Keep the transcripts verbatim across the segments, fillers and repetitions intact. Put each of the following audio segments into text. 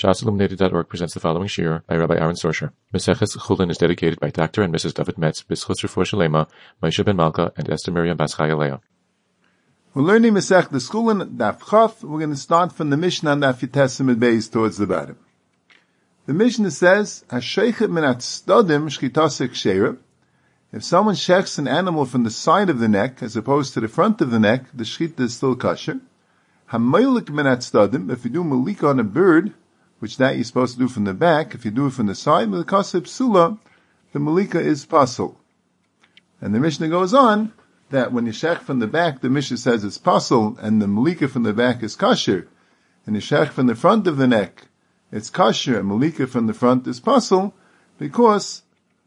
Shas Illuminated dot org presents the following shiur by Rabbi Aaron Sorsher. Meseches Chulin is dedicated by Doctor and Missus David Metz, B'schus Refuah Shalema, Moshe Ben Malka, and Esther Miriam Bas Chaya Leah. We're learning Mesech the Chulin Daf Chaf. We're going to start from the Mishnah Daf Yitesim Beis towards the bottom. The Mishnah says, "Hasheichet min atzdadim shchitase ksheira." If someone shechs an animal from the side of the neck as opposed to the front of the neck, the shchita is still kosher. Hamoilik min atzdadim. If you do malika on a bird, which that you're supposed to do from the back, if you do it from the side, with the kaseh psula, the malika is pasul. And the Mishnah goes on that when you shech from the back, the Mishnah says it's pasul, and the malika from the back is kosher. And you shech from the front of the neck, it's kosher, and malika from the front is pasul, because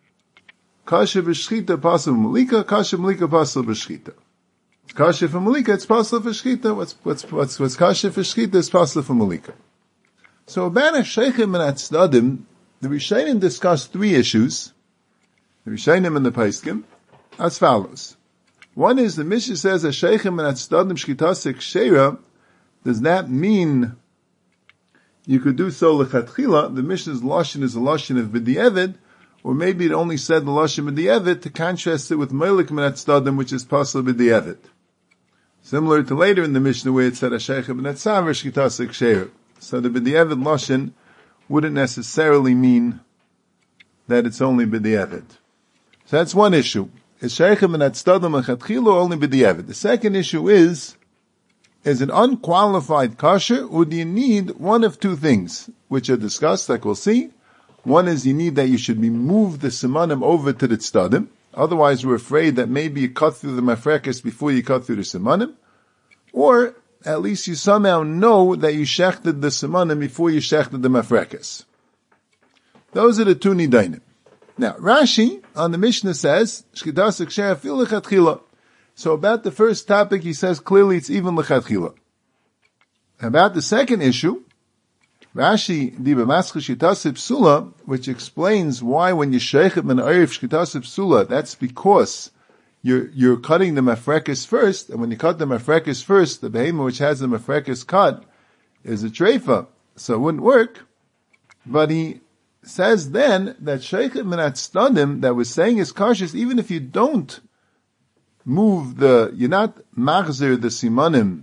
kosher v'shchita pasul malika, kosher malika pasul v'shchita. Kosher for malika, it's pasul for shchita. What's what's what's what's kosher for shchita is pasul for malika. So about Hasheichet min atzdadim, the Rishonim discussed three issues. The Rishonim and the Paiskim as follows. One is the Mishnah says Hasheichet min atzdadim shchitase ksheira. Does that mean you could do so lechatchila? The Mishnah's lashon is a lashon of b'di'evid, or maybe it only said the lashon b'di'evid to contrast it with moilik min atzdadim, which is pasul b'di'evid. Similar to later in the Mishnah where it said Hasheichet min atzaver shchitase ksheira. So the b'di'evid lashon wouldn't necessarily mean that it's only b'di'evid. So that's one issue. Is sheichem min atzdadim lechatchila or only b'di'evid? The second issue is, is it unqualified kosher, or do you need one of two things, which are discussed, like we'll see. One is you need that you should move the simanim over to the tzdadim. Otherwise we're afraid that maybe you cut through the mafrekes before you cut through the simanim. Or at least you somehow know that you shechted the simanim before you shechted the mafrekes. Those are the two nidainim. Now, Rashi on the Mishnah says, Shchitas ksheira fil lechatchila. So about the first topic, he says clearly it's even lechatchila. About the second issue, Rashi diba maschil shchitas psula, which explains why when you sheichet min orev shchitas psula, that's because You're, you're cutting the mafrekes first, and when you cut the mafrekes first, the behemoth which has the mafrekes cut is a treifa, so it wouldn't work. But he says then that sheichet min atzdadim that was saying is cautious, even if you don't move the, you're not machzir the simanim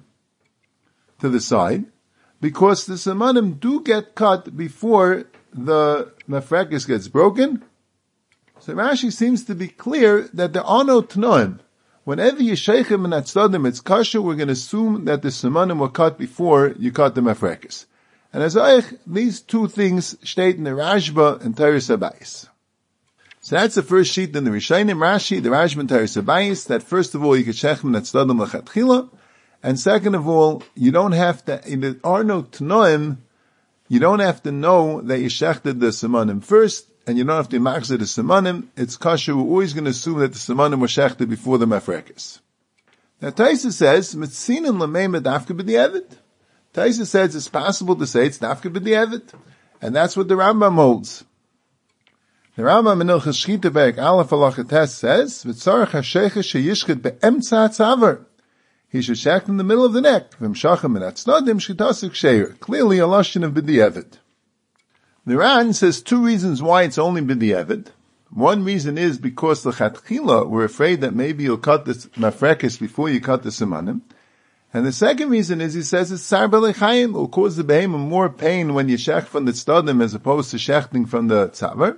to the side, because the simanim do get cut before the mafrekes gets broken. So Rashi seems to be clear that there are no tnoim. Whenever you sheichem and atzdadim, it's kosher, we're going to assume that the simanim were cut before you cut the mafrekes. And as I, these two things state in the Rashba and Teres Habayis. So that's the first sheet in the Rishonim, Rashi, the Rashba and Teres Habayis, that first of all you can sheichem and atzdadim lechatchila, and second of all, you don't have to, there are no tnoim, you don't have to know that you shechted the simanim first, and you don't have to machzir the simanim. It's kosher. We're always going to assume that the simanim were shechted before the mafrekes. Now Taisa says, "Mitzinin l'meimah dafka b'di'evid." Taisa says it's possible to say it's dafka b'di'evid, and that's what the Rambam holds. The Rambam in Hilchos Shchita Perek Aleph Halacha Tes says, "V'tzarech hasheicha sheyishchet be'emtza hatzaver." He should shecht in the middle of the neck. V'mshachem min atzdadim shchitas ksheira. Clearly a lashon of b'di'evid. The Ran says two reasons why it's only b'di'evid. One reason is because the chatchila, we're afraid that maybe you'll cut the mafrekes before you cut the simanim. And the second reason is he says it's sar b'lechayim, it will cause the behemoth more pain when you shech from the tzdadim as opposed to shechting from the tzavar.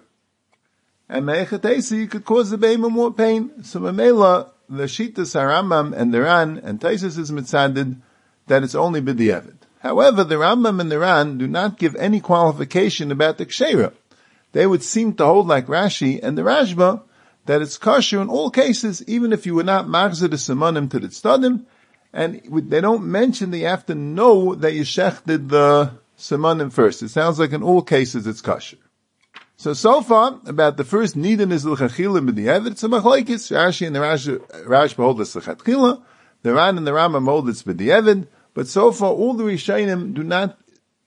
And me'echatesi, you could cause the behemoth more pain. So Mamela, the Shitas HaRambam and the Ran, and Taisus is mitzadid that it's only b'di'evid. However, the Rambam and the Ran do not give any qualification about the ksheira. They would seem to hold like Rashi and the Rashba that it's kosher in all cases, even if you were not machzir the simanim to the tzdadim, and they don't mention that you have to know that you shechted the simanim first. It sounds like in all cases it's kosher. So, so far, about the first nidin is l'chachila b'di'evid, it's a machlokes. Rashi and the Rashba hold it's l'chachila, the Ran and the Rambam hold it's b'di'evid. But so far, all the Rishonim do not,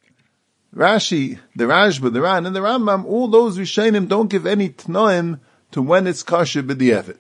Rashi, the Rashba, the Ran, and the Rambam, all those Rishonim don't give any tnoim to when it's kosher b'di'evid.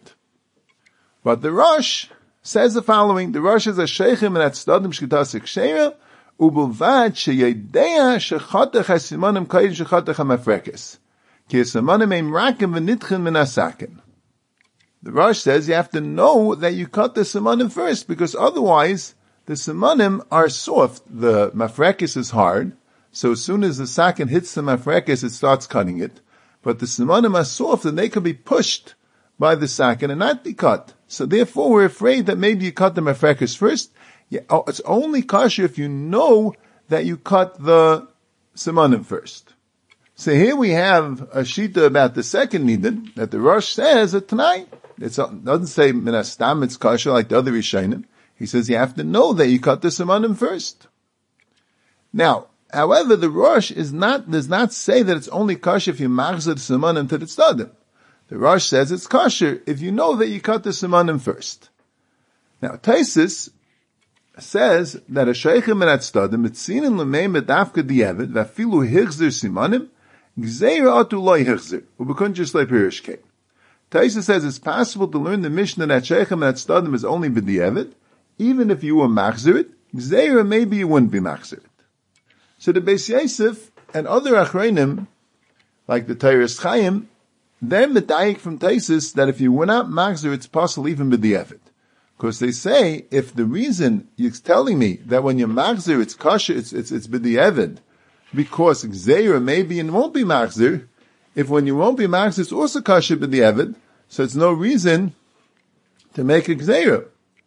But the Rosh says the following, the Rosh is a sheichem and atzdadim shchitas ksheira, Ubulvad sheyedea shechatach hasimanim kayin shechatach hamafrekes. Ki hasimanim ein rakim v'nitchen min hasakin. The Rosh says you have to know that you cut the simanim first, because otherwise the simanim are soft. The mafrekes is hard, so as soon as the sakin hits the mafrekes, it starts cutting it. But the simanim are soft, and they can be pushed by the sakin and not be cut. So therefore, we're afraid that maybe you cut the mafrekes first. Yeah, oh, it's only kosher if you know that you cut the simanim first. So here we have a shita about the second nidin that the Rosh says at tonight. It doesn't say minastam it's kosher like the other Rishonim. He says you have to know that you cut the simanim first. Now, however, the Rosh is not does not say that it's only kosher if you machzor the simanim to the tzaddim. The Rosh says it's kosher if you know that you cut the simanim first. Now, Taisus says that a sheichem and tzaddim mitzinin l'mei medavka di'evet v'afilu hichzer simanim gzeira atu loy hichzer ubekun just like pirishkei. Taisa says it's possible to learn the Mishnah that Sheichem and Tzaddim is only b'di'evet, even if you were machzir it, Gzeira maybe you wouldn't be machzir it. So the Beis Yosef and other Achreinim, like the Teiras Chaim, they're medayik from Taisus that if you were not machzir, it's possible even b'di'evet. Because they say, if the reason you're telling me that when you're machzir, it's kosher, it's, it's, it's b'di'evet, because Gzeira maybe and won't be machzir, if when you won't be machzir, it's also kosher b'di'evet, so it's no reason to make a gzeira.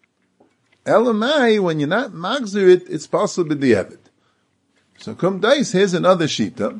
Elamai, when you're not machzir it, it's possible b'di'evet. So kum dais, here's another shita.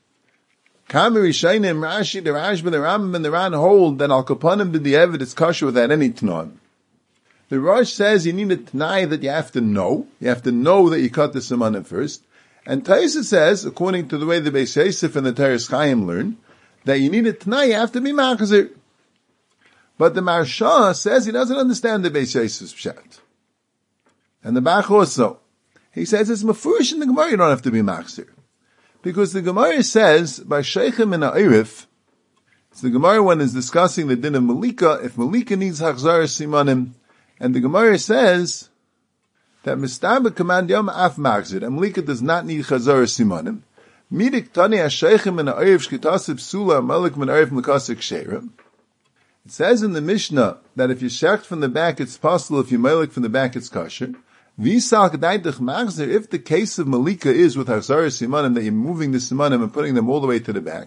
Kameri Shainim, Rashi, the Rashba, the Rambam, and the Ran hold that al kapanim b'di'evet is kosher without any tnon. The Rosh says you need a t'nai that you have to know. You have to know that you cut the simanim first. And Taisa says, according to the way the Beis Yosef and the Teiras Chaim learn, that you need a t'nai, you have to be machzir. But the Marsha says he doesn't understand the Beis Yosef's pshat. And the Bach also. He says it's mafurish in the Gemara, you don't have to be machzir. Because the Gemara says, by Sheichem and Ha'irif, it's the Gemara when is discussing the din of Malika, if Malika needs Hachzar Simanim, and the Gemara says that Mistabah command Yom Af Machzir, and Malika does not need Chazar Simanim. Midik Tani HaSheichem and Ha'irif Shkitasib Sula Malik Min Ha'irif Mekasik Sheirem. It says in the Mishnah that if you shecht from the back, it's possible. If you malik from the back, it's kosher. If the case of Malika is with Hachzar Simanim, that you're moving the Simanim and putting them all the way to the back,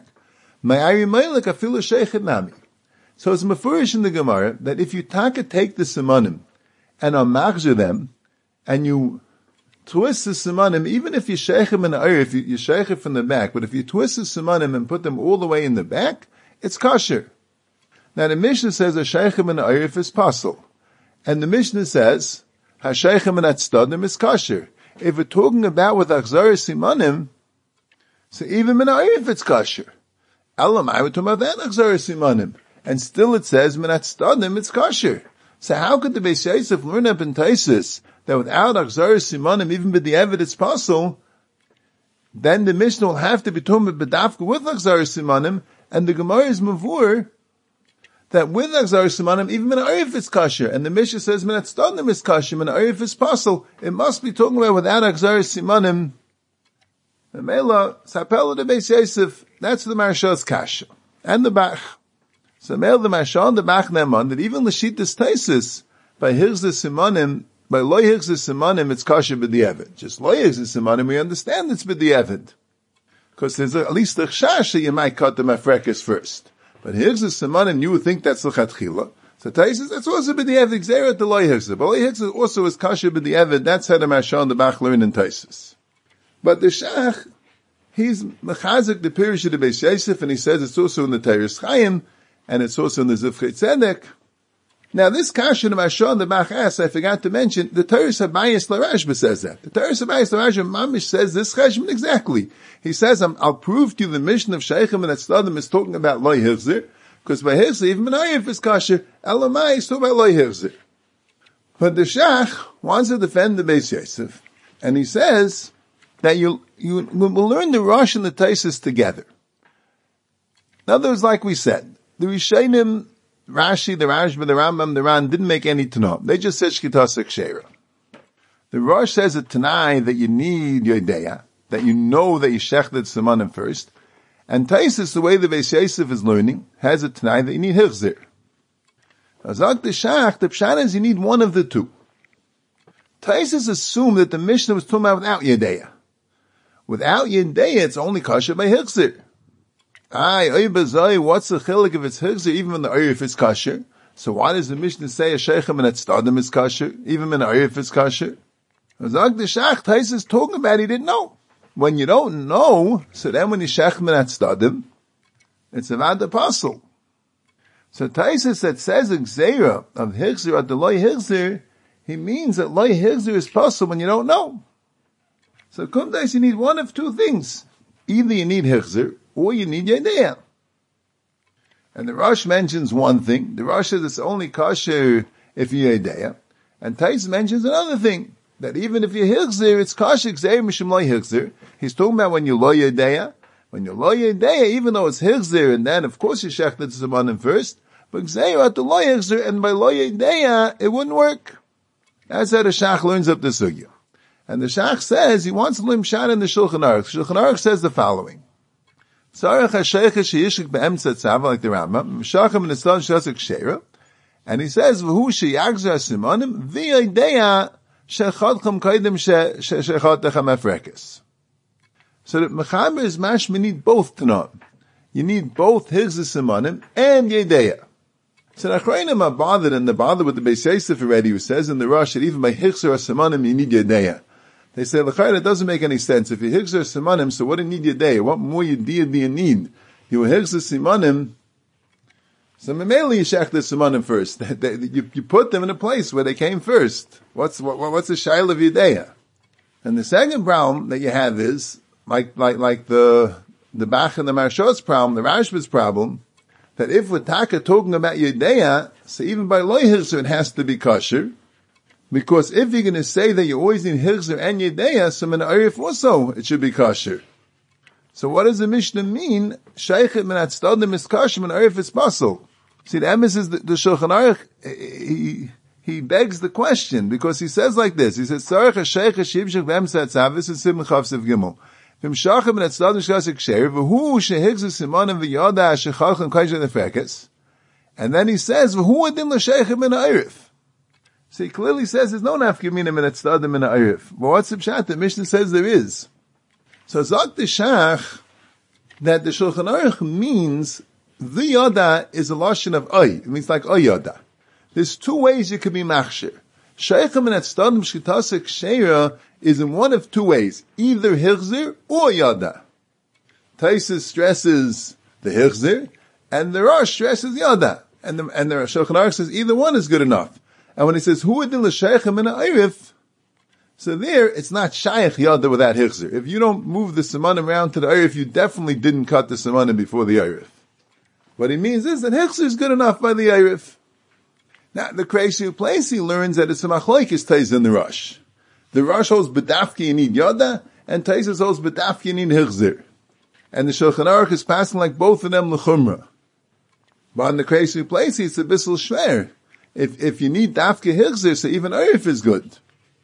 so it's mafurish in the Gemara that if you taka take the Simanim and machzir them, and you twist the Simanim, even if you sheich them in the air, if you, you sheich it from the back, but if you twist the Simanim and put them all the way in the back, it's kosher. Now the Mishnah says a sheichem and a arif is possible. And the Mishnah says, ha sheichem and atzdadim is kosher. If we're talking about with achzar simanim, so even in a arif it's kosher. Elamai, we're talking about that achzar simanim. And still it says, min atzdadim it's kosher. So how could the Beis Yosef learn up in Taisus that without achzar simanim, even with the evid it's possible, then the Mishnah will have to be talking about bedafka with achzar simanim, and the Gemara is mavur, that with Achzar Simanim, even Min Ha'arif is kosher, and the Mishnah says Min Hatzdadim is kosher, Min Ha'arif is possible. It must be talking about without Achzar Simanim. The Mela, Sapela de Beis Yosef, that's the Marsha's kasha. And the Bach. So Mela the Marsha and the Bach Neman, that even Lashitas Taisis, by Hirzah Simanim, by Lo Hirzah Simanim, it's kosher b'di'evid. Just Lo Hirzah Simanim, we understand it's b'di'evid. Because there's at least a chash that you might cut the mafrekes first. But here's the simanim, you would think that's l'chatchila. So Taisus, that's also b'di'evid, gzeira to loy hirzah. But loy hirzah also is kasher b'di'evid, that's how the Marsha and the Bach learn in Taisus. But the Shach, he's mechazik the Pirish of the Beis Yosef, and he says it's also in the Teiras Chaim, and it's also in the Zivchei Tzedek. Now this kasher the Marsha and the Bach asks, I forgot to mention, the Teiras Habayis LaRashba says that. The Teiras Habayis LaRashba Mamish says this cheshbon exactly. He says, I'm, I'll prove to you the mission of Sheichem and Atzdadim is talking about Loy Hirzir, because by Hirzir, even Min Ha'arif is kasher, Elamai is talking about Loy Hirzir. But the Shach wants to defend the Beis Yosef, and he says that you, you, we'll learn the Rosh and the Taisus together. In other words, like we said, the Rishonim, Rashi, the Rashba, the Rambam, the Ran didn't make any Tanah. They just said Shkitas Sheira. The Rosh says a Tanai that you need Yodeya, that you know that you shechted Simanim first. And Taisus, the way the Beis Yosef is learning, has a Tanai that you need Hichzir. Azak the Shach, the Pshat is you need one of the two. Taisus assumed that the Mishnah was talking about without Yodeya. Without Yodeya, it's only kosher by Hichzir. Aye, oy bazai, what's the chilik if it's Hichzir, even when the oy if it's kosher? So why does the Mishnah say a sheichem and tzdadim is kosher, even when the oy if it's kosher? Azak the Shach, Taisus is talking about he didn't know. When you don't know, so then when you sheichem and tzdadim, it's about the apostle. So Taisus that says a gzeira of Hichzir at the loy Hichzir, he means that loy Hichzir is possible when you don't know. So kumdais, you need one of two things. Either you need Hichzir, or you need Yodeya. And the Rosh mentions one thing. The Rosh says it's only kosher if you Yodeya. And Tais mentions another thing. That even if you Hichzir, it's kosher Gzeir Mishum Lo Hichzir. He's talking about when you Lo Yodeya. When you Lo Yodeya, even though it's Hichzir, and then of course you Shech the Tzemanim first, but Gzeir at the Lo Hichzir, and by Lo Yodeya, it wouldn't work. That's how the Shach learns up the Sugya. And the Shach says he wants to learn Pshat in the Shulchan Aruch. Shulchan Aruch says the following. Tzarech HaSheich HaSheyishik Be'emtza Tzava, like the Rambam, Meshachem Neslan Shasik Sheira, and he says, V'hu Sheyagzer HaSimonim, V'yodeya Shechadchem Kaidem Shechadchem Efrekes. So that Mechaber is mashma need both to know. You need both Hichzir Simonim and Yodeya. So the Achrayim are bothered, and they're bothered with the Beis Yosef already, who says in the Rosh that even by Hichzir Simonim you need Yodeya. They say, L'chayr, it doesn't make any sense. If you Hichzir Simonim, so what do you need Yodeya? What more Yodeya do you need? You Hichzir Simonim, so Memeli you shech the Simonim first. They, you, you put them in a place where they came first. What's, what, what's the Shail of Yodeya? And the second problem that you have is, like, like, like the, the Bach and the Marshot's problem, the Rashba's problem, that if we're taka talking about Yodeya, so even by Lo Hichzir it has to be kosher, because if you're going to say that you always need Hichzir and Yodeya, so in Arif also it should be kosher. So what does the Mishnah mean? Sheichet min tzdadim is kosher, in Arif is possible. See, the emphasis, the, the Shulchan Aruch, he, he begs the question, because he says like this, he says, Tzarech HaSheich HaShibshich Be'emtza Tzav, this is Simon Chav Siv Gimel. V'mshachem min tzdadim shkasik sheir, v'hu shehichzir simonim v'yoda shechalchem kaisha nefekes. And then he says, v'hu adin l'sheichet min ha'irif. So he clearly says there's no nafkamina min tzdadim min ha'irif. But what's the pshat? The Mishnah says there is. So Zak the Shach, that the Shulchan Aruch means the yoda is a lashon of oy. It means like oy yoda. There's two ways you could be machshir. Sheichem min tzdadim shkitasik sheira is in one of two ways, either Hichzir or Yoda. Taisus stresses the Hichzir, and the Rosh stresses Yoda. And the, and the Shulchan Aruch says either one is good enough. And when he says, Hu adil l'sheichem min ha'irif, so there, it's not Shaykh Yoda without Hichzir. If you don't move the Simanim around to the Irif, you definitely didn't cut the Simanim before the Irif. What he means is that Hichzir is good enough by the Irif. Now, the crazy place he learns that it's a machlokes tais in the Rosh. The Rosh holds B'dafki you need Yoda, and Taisus holds B'dafki you need Hichzir. And the Shulchan Aruch is passing like both of them l'chumra. But in the crazy place, it's a bissel shver. If, if you need Dafki Hichzir, so even Irif is good.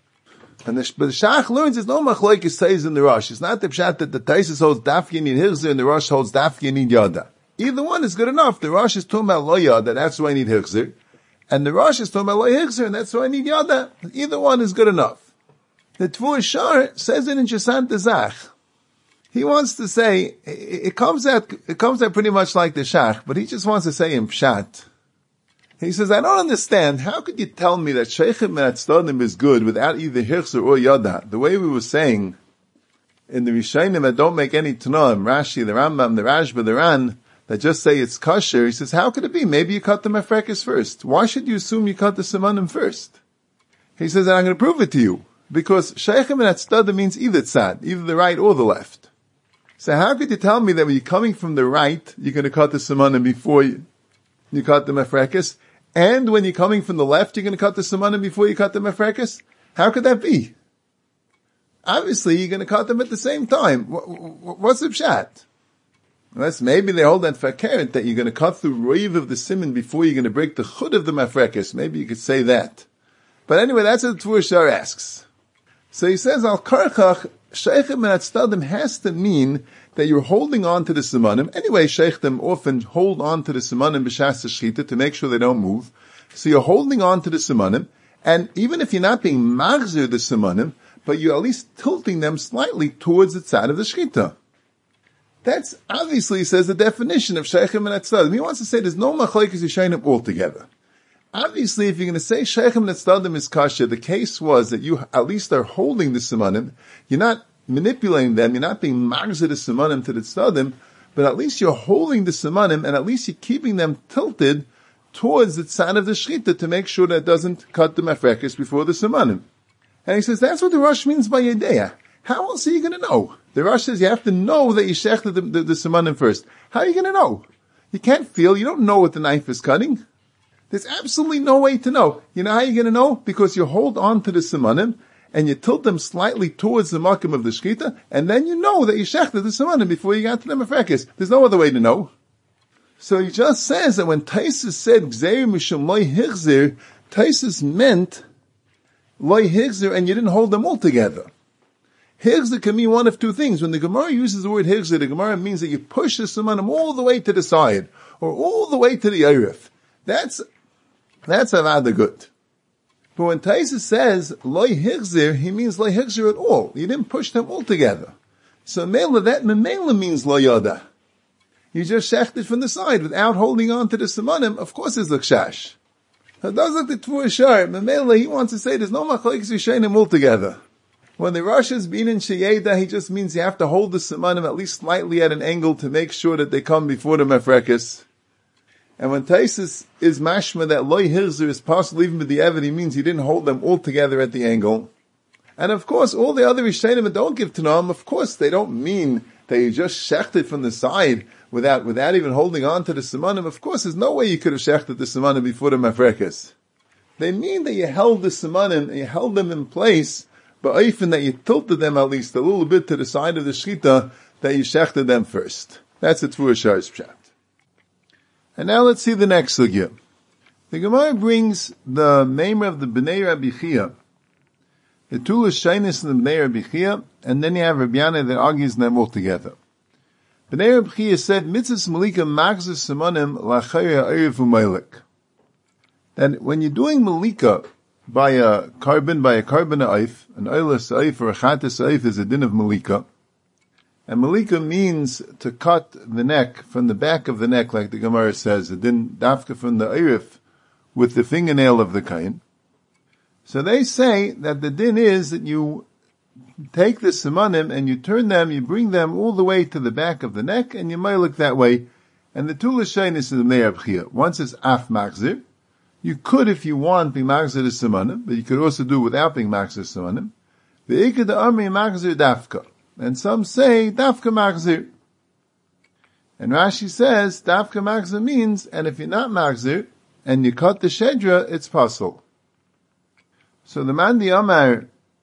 And the, but the Shach learns there's no machlokes tais in the Rosh. It's not the pshat that the Taisus holds Dafki you need Hichzir, and the Rosh holds Dafki you need Yoda. Either one is good enough. The Rosh is talking about Lo Yoda, that's why I need Hichzir. And the Rosh is talking about Lo Hichzir, and that's why I need Yoda. Either one is good enough. The Tvur Shar says it in Chesant Zach. He wants to say, it comes out, it comes out pretty much like the Shach, but he just wants to say in Pshat. He says, I don't understand, how could you tell me that Sheichet min tzdadim is good without either Hichzir or Yoda? The way we were saying in the Rishonim that don't make any Tanoim, Rashi, the Rambam, the Rashba, the Ran, that just say it's kosher, he says, how could it be? Maybe you cut the Mefrekes first. Why should you assume you cut the Simanim first? He says, and I'm going to prove it to you. Because Sheichet min tzdadim means either tzad, either the right or the left. So how could you tell me that when you're coming from the right, you're going to cut the Simanim before you, you cut the Mefrekes? And when you're coming from the left, you're going to cut the Simanim before you cut the Mefrekes? How could that be? Obviously, you're going to cut them at the same time. What's the pshat? Unless maybe they hold that fakert that you're going to cut through roiv of the siman before you're going to break the chud of the Mefrekes. Maybe you could say that. But anyway, that's what the Tvur Shar asks. So he says, al karchach, sheichet min hatzadim has to mean that you're holding on to the simanim. Anyway, sheichtim often hold on to the simanim b'shas shechita to make sure they don't move. So you're holding on to the simanim, and even if you're not being machzir the simanim, but you're at least tilting them slightly towards the side of the shechita. That's obviously, says the definition of sheichet min hatzadim. He wants to say there's no machlokes yishayim altogether. Obviously, if you're going to say sheichet min hatzadim is kasher, the case was that you at least are holding the simanim. You're not manipulating them. You're not being machzir the simanim to the tzadim, but at least you're holding the simanim, and at least you're keeping them tilted towards the tzad of the shechita to make sure that it doesn't cut the mafrekes before the simanim. And he says that's what the Rosh means by yedeya. How else are you going to know? The Rosh says you have to know that you shechted the, the, the simanim first. How are you going to know? You can't feel. You don't know what the knife is cutting. There's absolutely no way to know. You know how you're going to know? Because you hold on to the simanim, and you tilt them slightly towards the makom of the shechita, and then you know that you shechted the simanim before you got to the mafrekes. There's no other way to know. So he just says that when Taisus said gzeir mishum loy hichzir, Taisus meant loy hichzir, and you didn't hold them all together. Hichzir can mean one of two things. When the Gemara uses the word hichzir, the Gemara means that you push the simanim all the way to the side, or all the way to the eirif. That's that's avada good. But when Taisus says loy hichzir, he means loy hichzir at all. You didn't push them all together. So mela, that memela means lo yada. You just shechted from the side without holding on to the simanim. Of course, it's l'kshash. It does look the Tvur Shar. Memela, he wants to say there's no machlokes yishayim all together. When the Rosh is being in sheyeda, he just means you have to hold the simanim at least slightly at an angle to make sure that they come before the mafrekes. And when Taisus is mashma that loy hirzir is possible even with the evid, he means he didn't hold them all together at the angle. And of course, all the other Rishayim that don't give Tanam, of course, they don't mean that you just shechted from the side without without even holding on to the simanim. Of course, there's no way you could have shechted the simanim before the mafrekes. They mean that you held the simanim, and you held them in place, but even that you tilted them at least a little bit to the side of the shechita, that you shechted them first. That's the Tvur Shar's pshat. And now let's see the next sugya. The Gemara brings the name of the Bnei Rabbi Chia, the Tulas Shainis and the Bnei Rabbi Chia, and then you have Rabbi Yana that argues them all together. Bnei Rabbi Chia said, Mitzvahs Malika Magzah Simanim Lachaya Erev Umaylik. That when you're doing Malika by a carbon, by a carbon oif, an oilas oif or a chatas oif is a din of Malika. And Malika means to cut the neck from the back of the neck, like the Gemara says, a din dafka from the eirif with the fingernail of the kain. So they say that the din is that you take the simanim and you turn them, you bring them all the way to the back of the neck, and you may look that way. And the Tulas Shainis is the Bnei Rabbi Chia. Once it's af machzir, you could, if you want, be machzir the simanim, but you could also do without being machzir simanim. The ikad amri machzir dafka. And some say dafka machzir. And Rashi says dafka machzir means, and if you're not machzir, and you cut the shedra, it's possible. So the Mandi Amar,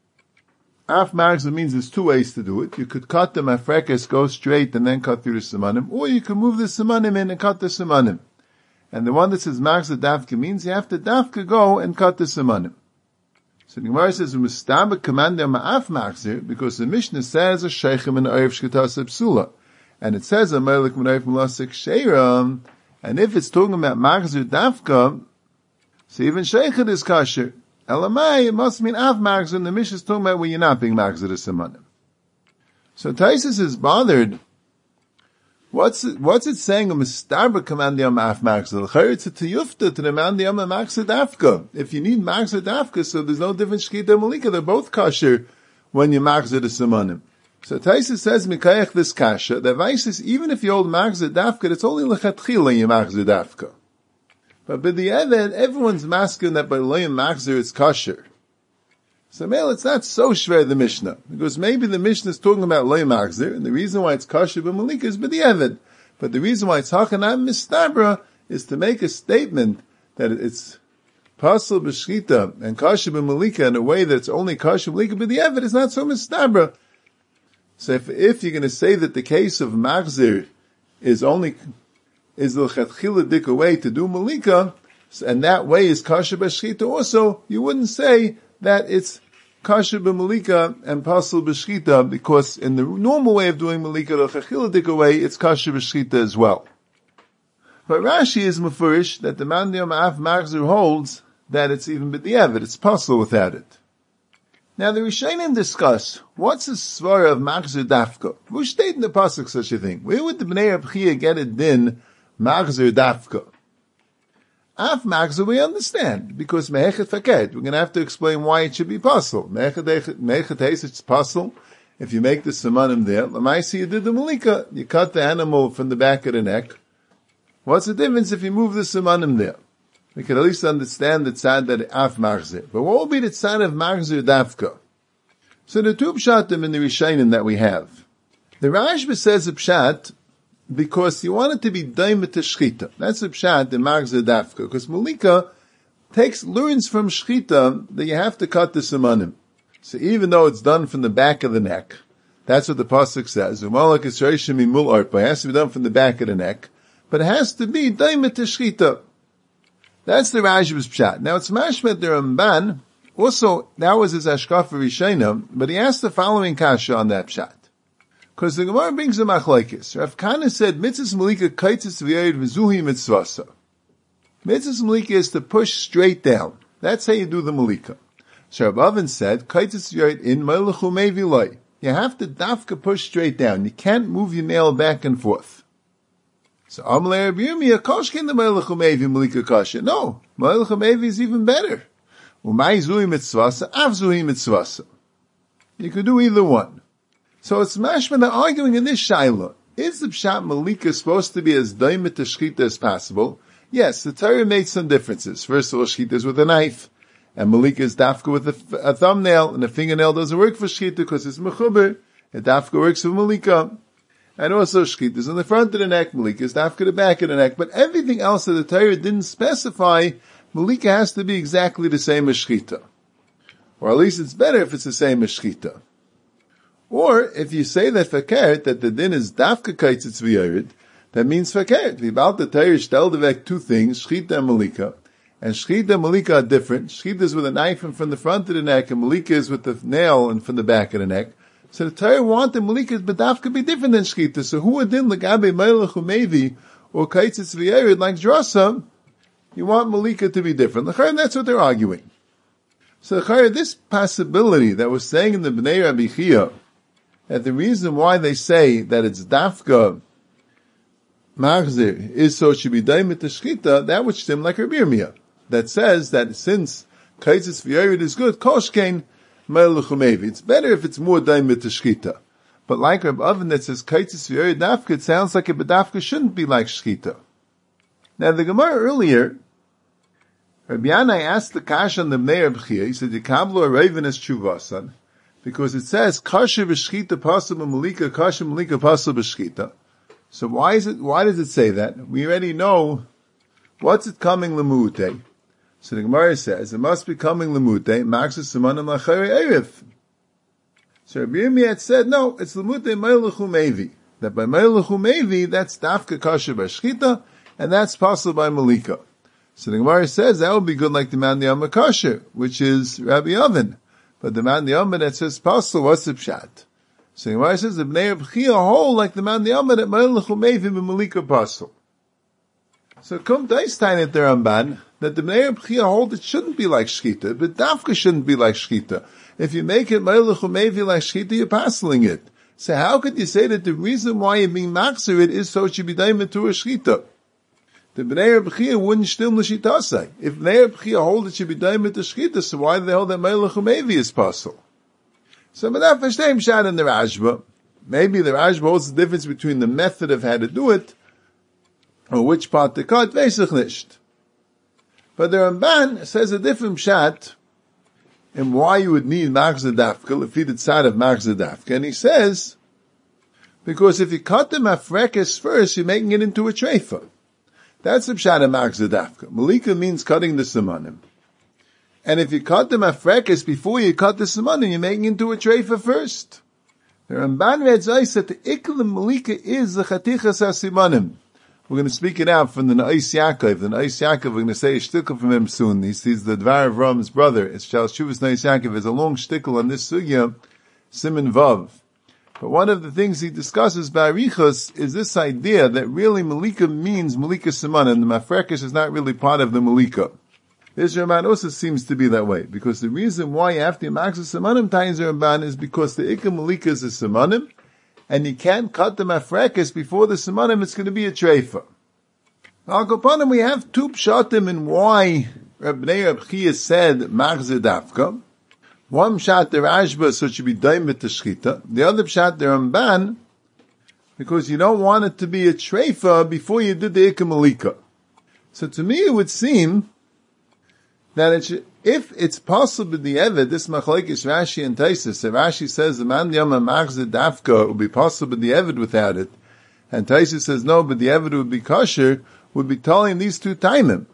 af machzir means there's two ways to do it. You could cut the mafrekes, go straight, and then cut through the simanim, or you could move the simanim in and cut the simanim. And the one that says machzir dafka means you have to dafka go and cut the simanim. So the Gemara says, "Mustaba commander ma'af machzir," because the Mishnah says a sheichem and oif shketas psula, and it says a melik menaif melasik sheira. And if it's talking about machzir dafka, so even sheichet is kasher. Elamai, it must mean af machzir, and the Mishnah is talking about when you're not being machzir the simanim. So Taisus is bothered. What's it, what's it saying? A mistarba command yam af machzir. It's a tiyufta to the man yam machzir dafka. If you need machzir dafka, so there's no difference shkita malika. They're both kasher when you machzir the simanim. So Taisus says mikayach this kasha. The advice is even if you hold machzir dafka, it's only lechatchila you machzir dafka. But by the end, everyone's masking that by loyim machzir it's kasher. So, Mel, it's not so shver the Mishnah, because maybe the Mishnah is talking about loy machzir, and the reason why it's kasher b'malika is b'di'evid. But the reason why it's hakanam mistabra is to make a statement that it's pasul b'shchita and kasher b'malika in a way that it's only kasher b'malika b'di'evid is not so mistabra. So if, if you're going to say that the case of machzir is only, is the l'chatchila dik way to do malika, and that way is kasher b'shchita also, you wouldn't say that it's kasher b'malika and pasul b'shchita, because in the normal way of doing malika, the chachiladic way, it's kasher b'shchita as well. But Rashi is mefurish that the man Yom Af Machzer holds that it's even b'diavad, it's pasul without it. Now the Rishonim discuss, what's the svara of Machzer Dafka? Who stated in the pasuk such a thing? Where would the Bnei Rabchia get a din Machzer Dafka? Af Machzer we understand, because Mehechet Faket, we're going to have to explain why it should be pasul. Mehechet Heis, it's pasul. If you make the Samanim there, Lamaisi you did the Malika, you cut the animal from the back of the neck. What's the difference if you move the Samanim there? We can at least understand the tzad that Af Machzer. But what will be the tzad of Machzer Dafka? So the two pshatim in the Rishonim that we have. The Rashba says a pshat because you want it to be daimet to shchita. That's a pshat in Machzer Dafka. Because Malika takes, learns from shchita that you have to cut the Samanim. So even though it's done from the back of the neck, that's what the pasuk says. Umalak Yisrael mimul arpa. It has to be done from the back of the neck. But it has to be daimet to shchita. That's the Rashba's pshat. Now it's mashmet the Ramban. Also, that was his Ashkafa Rishayna, but he asked the following kasha on that pshat. Because the Gemara brings a machlokes. Rav Kana said, Mitzvah Malika kaitzis v'yered v'zuhi mitzvasa. Mitzvah Malika is to push straight down. That's how you do the Malika. So Rav Avin said, kaitzis v'yered in meilechu meviloi. You have to dafka push straight down. You can't move your nail back and forth. So Amalei Rabbi Yirmiyah koshkin the meilechu mevi Malika kasha. No, meilechu mevi is even better. Umay zuhi mitzvasa, av zuhi mitzvasa. You could do either one. So it's mashman they're arguing in this shaila. Is the pshat malika supposed to be as daimet to shchita as possible? Yes, the Torah made some differences. First of all, shchita is with a knife, and malika is dafka with a, a thumbnail, and a fingernail doesn't work for shchita because it's mechuber. And dafka works for malika. And also shchita is in the front of the neck, malika is dafka the back of the neck. But everything else that the Torah didn't specify, malika has to be exactly the same as shchita. Or at least it's better if it's the same as shchita. Or, if you say that fakert, that the din is dafka kaitzitz v'yered, that means fakert. V'ibal the Torah shtel two things, shchita and malika. And shchita and malika are different. Shchita is with a knife and from the front of the neck, and malika is with the nail and from the back of the neck. So the Torah wanted malika, but dafka be different than shchita. So who would din l'gabe meilech u'mevi, or kaitzitz v'yered, like drasa, you want malika to be different. L'chayr, that's what they're arguing. So l'chayr, this possibility that we're saying in the Bnei Rabbi Chia, that the reason why they say that it's dafka machzir is so it should be daimet to shchita, that would stem like Rabbi Yirmiyah, that says that since kaitzis v'yered is good, koshkein meilechu mevi. It's better if it's more daimet to shchita. But like Rabbi Avin that says kaitzis v'yered dafka, it sounds like a bedafka shouldn't be like shchita. Now the Gemara earlier, Rabbi Yanai asked the kash on the Bnei Rabbi Chia, he said, Yikablu a raven as chuvasan, because it says, kasha b'shchita pasal b'malika, kasha malika pasal b'shchita. So why is it, why does it say that? We already know, what's it coming lemute? So the Gemara says, it must be coming lemute, maxus semanim lachari erev. So Rabbi Yirmiyah said, no, it's lemute meilechu mevi. That by meilechu mevi, that's dafka kasha b'shchita, and that's pasal by malika. So the Gemara says, that would be good like the man the Yom kasha, which is Rabbi Avin. But the man the Yom that says pasul, what's the pshat? So the Gemara says the Bnei Rabbi Chia hold like the man the Yom that meilechu mevi b'malika pasul. So come Daistein at the Ramban that the Bnei Rabbi Chia hold it shouldn't be like shchita, but dafka shouldn't be like shchita. If you make it meilechu mevi like shchita, you're passeling it. So how could you say that the reason why you're being machzir it is so it should be daimet to a shchita? The Bnei Rabbi Chia wouldn't still l'shitasei. If Bnei Rabbi Chia hold it should be daimet to shchita, so why do they hold that meilechu mevi is pasul? So but that verstehem shad in the Rashba. Maybe the Rashba holds the difference between the method of how to do it, or which part to cut, veisach nisht. But the Ramban says a different pshat in why you would need machzir dafka, if he did side of machzir dafka. And he says, because if you cut the mafrekes first, you're making it into a treifa. That's the pshat of machzir dafka. Malika means cutting the simanim. And if you cut the mafrekes before you cut the simanim, you're making it into a treifa first. The Ramban reads that the ikal malika is the chatichas ha-simanim. We're going to speak it out from the Na'is Yaakov. The Na'is Yaakov, we're going to say a shtickle from him soon. He sees the Dvar of Ram's brother. It's Shal Shuvas Na'is Yaakov. There's a long shtickle on this sugya, Siman Vav. But one of the things he discusses by Arichos is this idea that really Malika means Malika Simanim. The Mafrekesh is not really part of the Malika. This Ramban also seems to be that way, because the reason why you have to Yamachzer Simanim Tayin Ramban is because the Ikka Malika is a Simanim, and you can't cut the Mafrekesh before the Simanim, it's going to be a Treifa. Al Kopanim, we have two pshatim in why Rabnei Reb Chia said Machzer Dafka. One pshat the Rashba, so it should be daim with the Shchita. The other pshat the Ramban, because you don't want it to be a Treifa before you did the Ikka Malika. So to me it would seem that it should, if it's possible the Eved, this Machlekes Rashi and Taisus, if Rashi says the man Yama Machzer Dafka, it would be possible the Eved without it, and Taisus says no, but the Eved would be kosher, would be telling these two timim.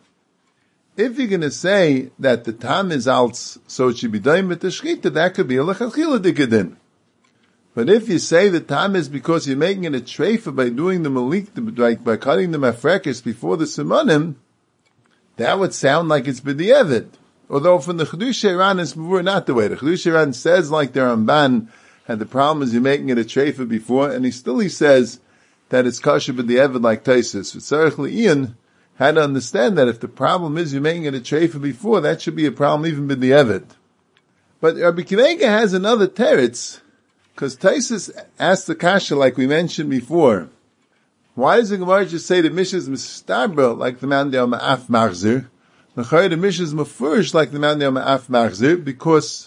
If you're going to say that the tam is alts, so it should be daim with the shchita, that could be a lechatchila dikadin. But if you say the tam is because you're making it a treifa by doing the malik, like by cutting the mafrekes before the simanim, that would sound like it's b'di'evid. Although from the Chedush Iran it's not the way. The Chedush Iran says like the Ramban, and the problem is you're making it a treifa before, and he still he says that it's kosher b'di'evid like Taisus. Tzarech Le'ian had to understand that if the problem is you're making it a treifa before, that should be a problem even b'di'evid. But Rabbi Kiva has another teretz, because Taisus asked the kasha like we mentioned before. Why does the Gemara just say the Mishnah is mistabra like the man del ma'af machzir? The Mishnah is mafurish like the man del ma'af machzir, because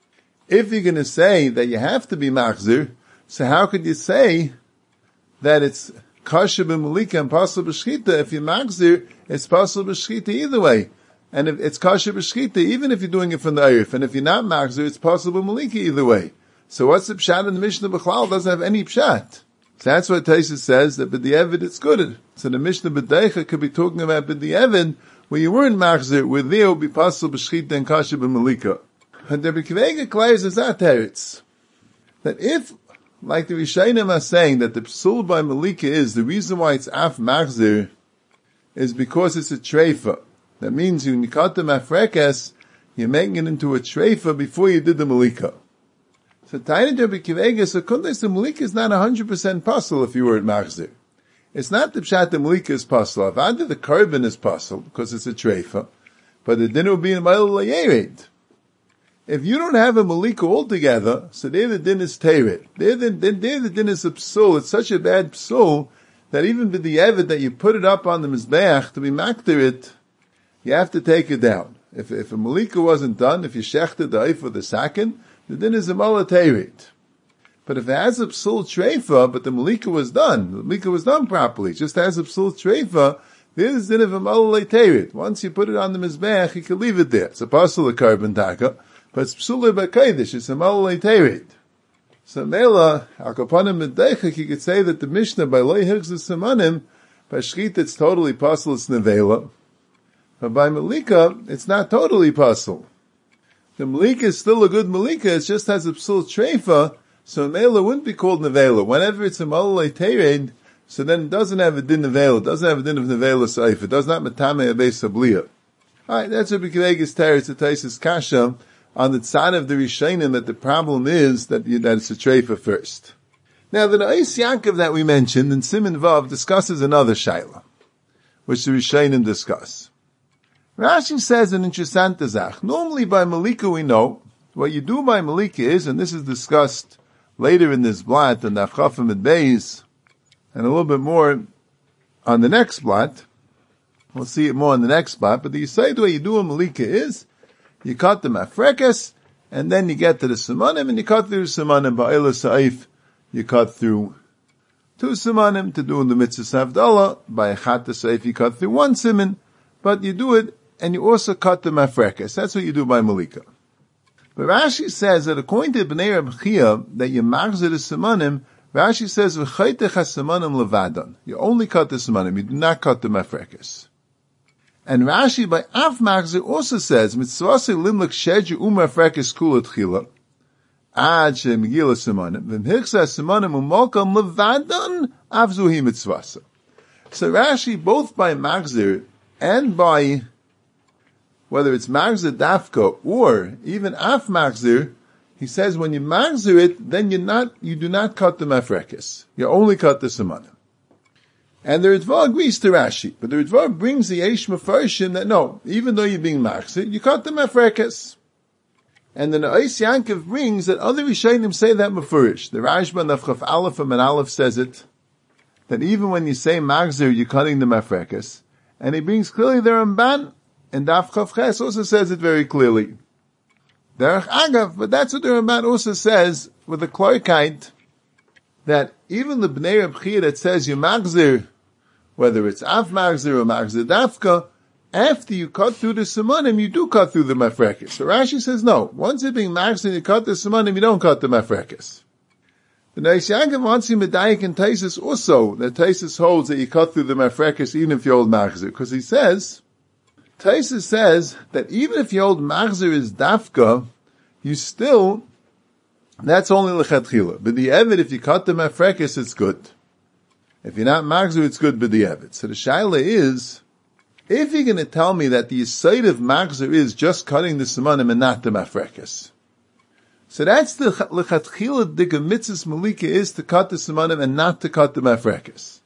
if you're going to say that you have to be machzir, so how could you say that it's kasha b'malika and possible b'shchita? If you're machzir, it's possible b'shchita either way. And if it's kasha b'shchita, even if you're doing it from the eirif, and if you're not machzir, it's possible malika either way. So what's the pshat in the Mishnah B'chlal? Doesn't have any pshat. So that's what Taisus says, that b'di'evid it's good. So the Mishnah B'deicha could be talking about b'di'evid, where you weren't machzir, where there would be possible b'shchita and kasha b'malika. And the B'kivega declares as that teretz, that if, like the Rishayim are saying, that the psul by malika is, the reason why it's af machzir, is because it's a treifa. That means when you cut the mafrekes, you're making it into a treifa before you did the malika. So Tainat Rabbi Kivega, so Kundes, the Malika is not one hundred percent possible if you were at Machzir. It's not the Pshat the Malika is possible. If under the carbon is possible, because it's a treifa, but the dinner will be in Ma'il Layered. If you don't have a Malika altogether, so there the din is Teiret. There the, there the din is a psul. It's such a bad psul, that even with the Evid that you put it up on the Mizbeach to be makter it, you have to take it down. If, if a Malika wasn't done, if you shechted the Eif or the Sakin, the din is a malateirit. But if it has a psul treifa, but the malika was done, the malika was done properly, just has a psul treifa, there's din of a malateirit. Once you put it on the mizbeach, you can leave it there. It's a pasul of carbon taka, but it's psul b'kaidish, it's a malateirit. So mela, akapanim medeichik, you could say that the Mishnah, by loy hirgz semanim, by shchit it's totally pasul, it's nevela. But by malika, it's not totally pasul. The malika is still a good malika, it just has a psul treifa, so mela wouldn't be called nevela. Whenever it's a malalei tered, so then it doesn't have a din nevela, it doesn't have a din of nevela saif, it does not matame abeis sabliya. Alright, that's what B'kivegas teretz Taisus kasha on the tzad of the Rishonim, that the problem is that, that it's a treifa first. Now the Na'is Yaakov that we mentioned in Siman Vav discusses another shaila, which the Rishonim discuss. Rashi says an interesting zach. Normally by Malika we know, what you do by Malika is, and this is discussed later in this blot, and Afchafim and Beis, and a little bit more on the next blot. We'll see it more on the next blot, but the Yisayid way you do a Malika is, you cut the mafrekes, and then you get to the simanim, and you cut through the simanim, ba'ila sa'if, you cut through two simanim to do in the mitzvah savdallah, by a chat sa'if you cut through one siman, but you do it and you also cut the mafrekes. That's what you do by malika. But Rashi says that according to Bnei Reb Chia, that you machzir the simanim, Rashi says, v'chaytech ha-simanim levadan. You only cut the simanim, you do not cut the mafrekes. And Rashi by af machzir also says, mitzvasei limlik shedju umafrekes kula tchila, ad she'migila simanim, v'mhichsa simanim u'molkam levadan, avzuhi mitzvasa. So Rashi, both by Magzir and by whether it's Magzir Dafka or even Af Magzir, he says when you Magzir it, then you're not, you do not cut the Mafrekes. You only cut the Simanim. And the Ritva agrees to Rashi, but the Ritva brings the Eish Mefarshim that no, even though you're being Magzir, you cut the Mafrekes. And then the Eis Yankov brings that other Rishonim say that Mefurish. The Rashba of Chaf Aleph and Aleph says it, that even when you say Magzir, you're cutting the Mafrekes. And he brings clearly the Ramban, and Daf Chaf Ches also says it very clearly. Derech Agav, but that's what the Ramban also says with the Kloikite, that even the Bnei Reb Chia that says you Magzir, whether it's Av Magzir or Magzir Dafka, after you cut through the Simanim, you do cut through the Mafrekes. So Rashi says no. Once you're being Magzir, you cut the Simanim, you don't cut the Mafrekes. The Neis Yaakov wants you Medayik and Taisus also, that Taisus holds that you cut through the Mafrekes even if you hold Magzir, because he says, Taisus says that even if you hold Magzir is Dafka, you still, that's only L'chatchila. But the Evid, if you cut the Mafrekes, it's good. If you're not Magzir, it's good, but the Evid. So the Shaila is, if you're going to tell me that the side of Magzir is just cutting the Simanim and not the Mafrekes, so that's the L'chatchila Dika Mitzvahs Malika is to cut the Simanim and not to cut the Mafrekes.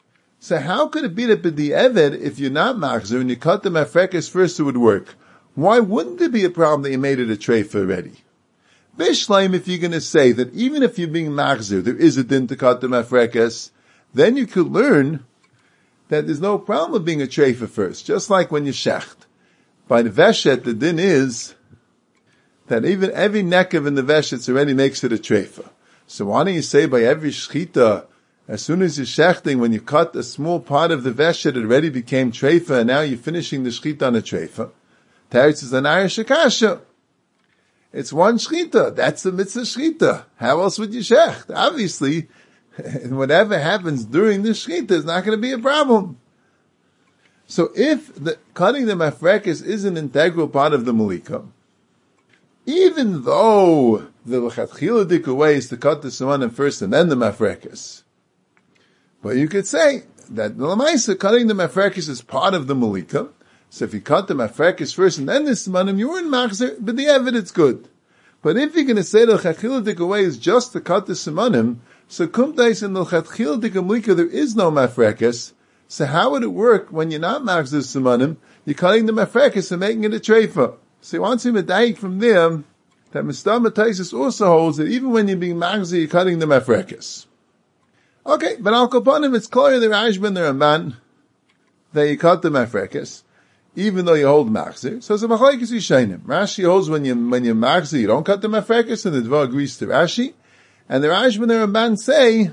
So how could it be that with the Eved, if you're not Magzir and you cut the Mafrekes first, it would work? Why wouldn't it be a problem that you made it a treifa already? Bishleim, if you're going to say that even if you're being Magzir, there is a din to cut the Mafrekes, then you could learn that there's no problem with being a treifa first. Just like when you shecht. By the Veshet, the din is that even every nekev in the Veshet already makes it a treifa. So why don't you say by every shchita, as soon as you're shechting, when you cut a small part of the Veshet, it already became treifa, and now you're finishing the shchita on a treifa. Teretz is an Irish Akasha. It's one shchita. That's the mitzvah shchita. How else would you shecht? Obviously, whatever happens during the shchita is not going to be a problem. So if the cutting the mafrekes is an integral part of the malika, even though the l'chatchila dika way is to cut the simanim first and then the mafrekes, but you could say that the lamaisa cutting the mafrekes is part of the malika. So if you cut the mafrekes first and then the simanim, you were in machzer, but the evidence good. But if you're going to say the l'chatchila dika way is just to cut the simanim, so kumtais in the l'chatchila dika malika there is no mafrekes. So how would it work when you're not machzer simanim? You're cutting the mafrekes and making it a treifa. So he wants him to daik from there that Mistam Mataisis also holds that even when you're being machzer, you're cutting the mafrekes. Okay, but al kapanim it's clear the Rashba and the Ramban that you cut the mafrekes, even though you hold machzer. So it's a machlokes yishainim. Rashi holds when you when you're machzer, you don't cut the mafrekes, and the Dvar agrees to Rashi. And the Rashba and the Ramban say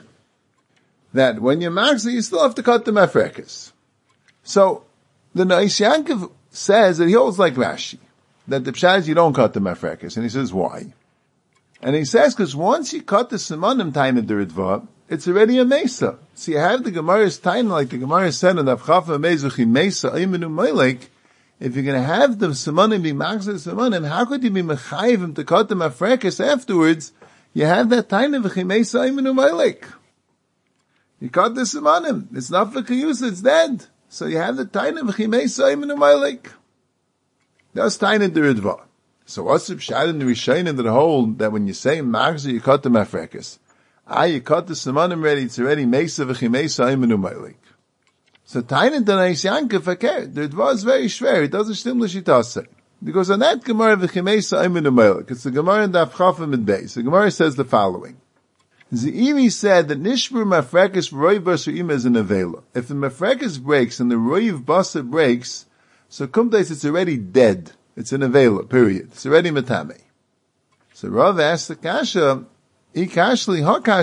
that when you're machzer, you still have to cut the mafrekes. So the Neis Yankov says that he holds like Rashi, that the pshat is you don't cut the mafrekes, and he says why? And he says because once you cut the simanim time in the Ritva, it's already a mesa. So you have the Gemara's time, like the Gemara said in Avchafa Mezuchi Mesa Aimenu Melek. If you're going to have the simanim be machzer simanim, how could you be mechayivim to cut the mafrekes afterwards? You have that time of Mesa Aimenu Melek. You cut the simanim. It's not for kiyus, it's dead. So you have the time of Mesa Aimenu Melek. That's time in the Ritva. So what's the pshat in the Rishonim that hold that when you say machzer, you cut the mafrekes? Ah, you cut the simanim ready, it's already mesa v'chimesa imenu meilik. So Tainin Tanais Yankov Aker, the Ritva is very schwer, it doesn't stim l'shitase. Because on that Gemara v'chimesa imenu meilik, it's the Gemara in Daf Chaf Amid Beis. The Gemara says the following. Ze'imi said that Nishbur mafrekes v'roiv basar ima is an avela. If the mafrekes breaks and the roiv basar breaks, so kumtais it's already dead. It's an avela, period. It's already matame. So Rav asked the kasha, if after you cut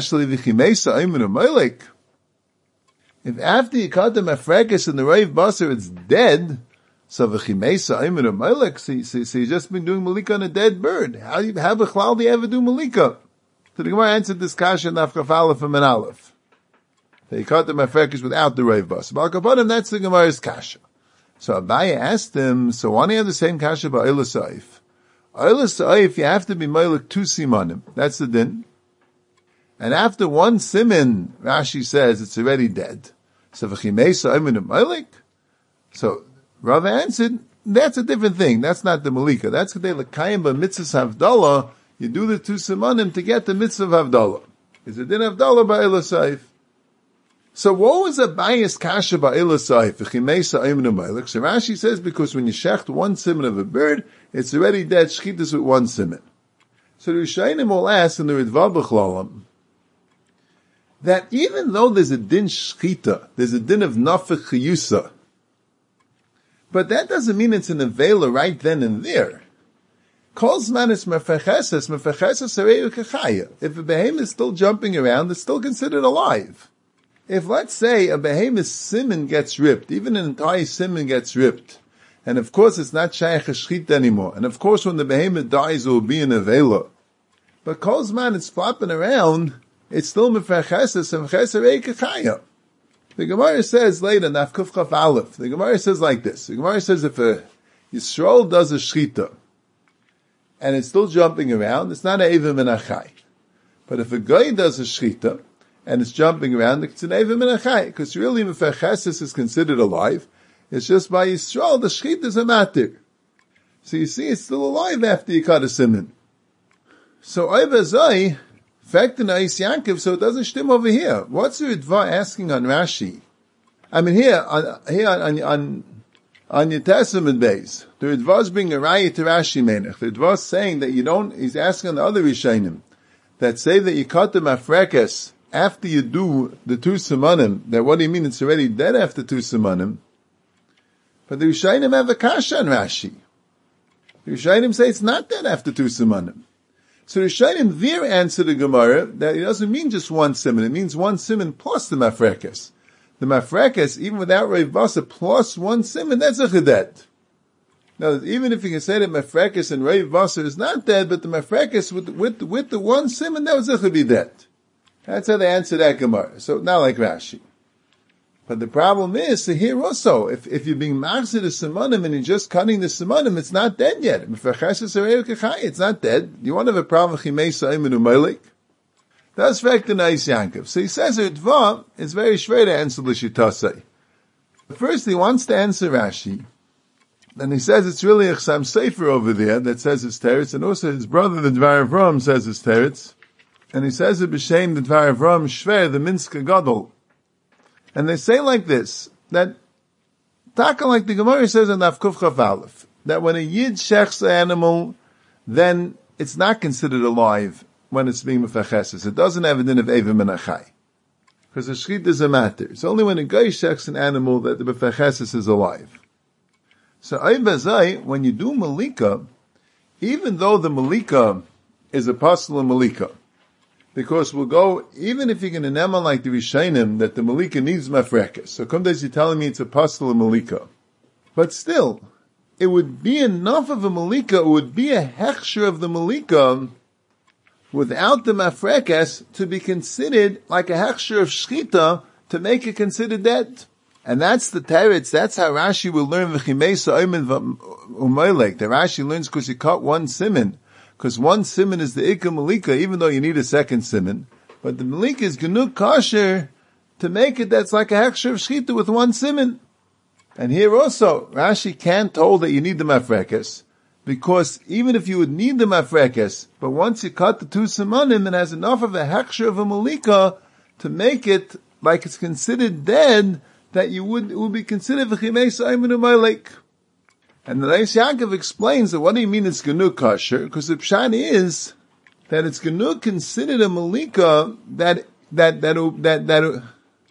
the mafrekes and the roiv basar it's dead, so v'chimesa imenu melek, so, so, so you've just been doing malika on a dead bird. How do you, how b'chlal do you ever do malika? So the Gemara answered this kasha in Afkaf Aleph and Aleph. They cut the mafrekes without the roiv basar. But al that's the Gemara's kasha. So Abaye asked him, so why do you have the same kasha by Oila Sa'if? Oila Sa'if, you have to be melek two simanim. That's the din. And after one siman, Rashi says it's already dead. So v'chimeisa oimenu moilik. So Rav answered, that's a different thing. That's not the malika. That's what they l'kayim b'mitzvah havdalah. You do the two simanim to get the mitzvah of havdalah. Is it din havdalah ba'ila saif? So what was a bias kasha ba'ila saif? V'chimeisa oimenu moilik. So Rashi says because when you shecht one siman of a bird, it's already dead shchitas with one siman. So the Rishayim will ask in the Ritva B'chlalam that even though there's a din shchita, there's a din of nafech chiyusa, but that doesn't mean it's an avela right then and there. Kol zman is mefecheses, mefecheses areu kechaya. If a behemoth is still jumping around, it's still considered alive. If, let's say, a behemoth's siman gets ripped, even an entire siman gets ripped, and of course it's not shaykh shchita anymore, and of course when the behemoth dies it will be an avela, but kol zman it's flopping around, it's still mefecheses and mefecheses areu kechaya. The Gemara says later, Naf Kuf Chaf Aleph, the Gemara says like this. The Gemara says if a Yisrael does a shchita, and it's still jumping around, it's not an Eiva Min Achai. But if a guy does a shchita, and it's jumping around, it's an Eiva Min Achai, because really Mefechesis is considered alive. It's just by Yisrael, the shchita is a matir. So you see, it's still alive after you cut a siman. So Oiva Zai, fact in Ais Yankov, so it doesn't stem over here. What's the Ritva asking on Rashi? I mean, here, on, here on, on, on your Testament base, the Ritva is bringing a raya to Rashi Menech. The Ritva is saying that you don't, he's asking on the other Rishonim, that say that you cut the mafrekes after you do the two simanim, that what do you mean it's already dead after two simanim? But the Rishonim have a kasha on Rashi. The Rishonim say it's not dead after two simanim. So the Rishonim there answer the Gemara that it doesn't mean just one siman. It means one siman plus the mafrekes. The mafrekes, even without Reiv Basa, plus one siman, that's a chedet. Now, even if you can say that mafrekes and Reiv Basa is not dead, but the mafrekes with, with, with the one siman, that was a be dead. That's how they answer that Gemara. So not like Rashi. But the problem is, so here also, if, if you're being machzir the simanim and you're just cutting the simanim, it's not dead yet. It's not dead. You want to have a problem with chimeisa imenu melik? That's fact in Ais Yankov. So he says Ritva is very shvei to answer l'shitasei. First he wants to answer Rashi. Then he says it's really a Chsam Sefer over there that says it's teretz, and also his brother the Dvar Avram says it's teretz. And he says it b'shem the Dvar Avram shver the Minska Gadol. And they say like this, that, taka like the Gemara says in Naf Kuf Chaf Aleph, that when a Yid shechs an animal, then it's not considered alive when it's being mefecheses. It doesn't have a din of Eiva Min Achai. Because the shchit is a matter. It's only when a guy shechs an animal that the mefecheses is alive. So, Aibazai, when you do malika, even though the malika is a pasla malika, because we'll go, even if you're going to nema like the Rishayim, that the Malika needs mafrekes. So come days you're telling me it's a pastel Malika. But still, it would be enough of a Malika, it would be a hechsher of the Malika, without the mafrekes, to be considered like a hechsher of shchita, to make it considered dead. And that's the teretz, that's how Rashi will learn v'chimeisa oimen v'umoilek. The Rashi learns because you cut one siman. Because one siman is the ikka malika, even though you need a second siman. But the malika is genug kosher to make it that's like a hechsher of shchita with one siman. And here also, Rashi can't hold that you need the mafrekes, because even if you would need the mafrekes, but once you cut the two simanim, it has enough of a hechsher of a malika to make it like it's considered dead, that you would, it would be considered v'chimeisa oimenu meilek. And the Reis Yaakov explains that what do you mean it's genug kosher? Because the pshat is that it's genug considered a malika that that that that that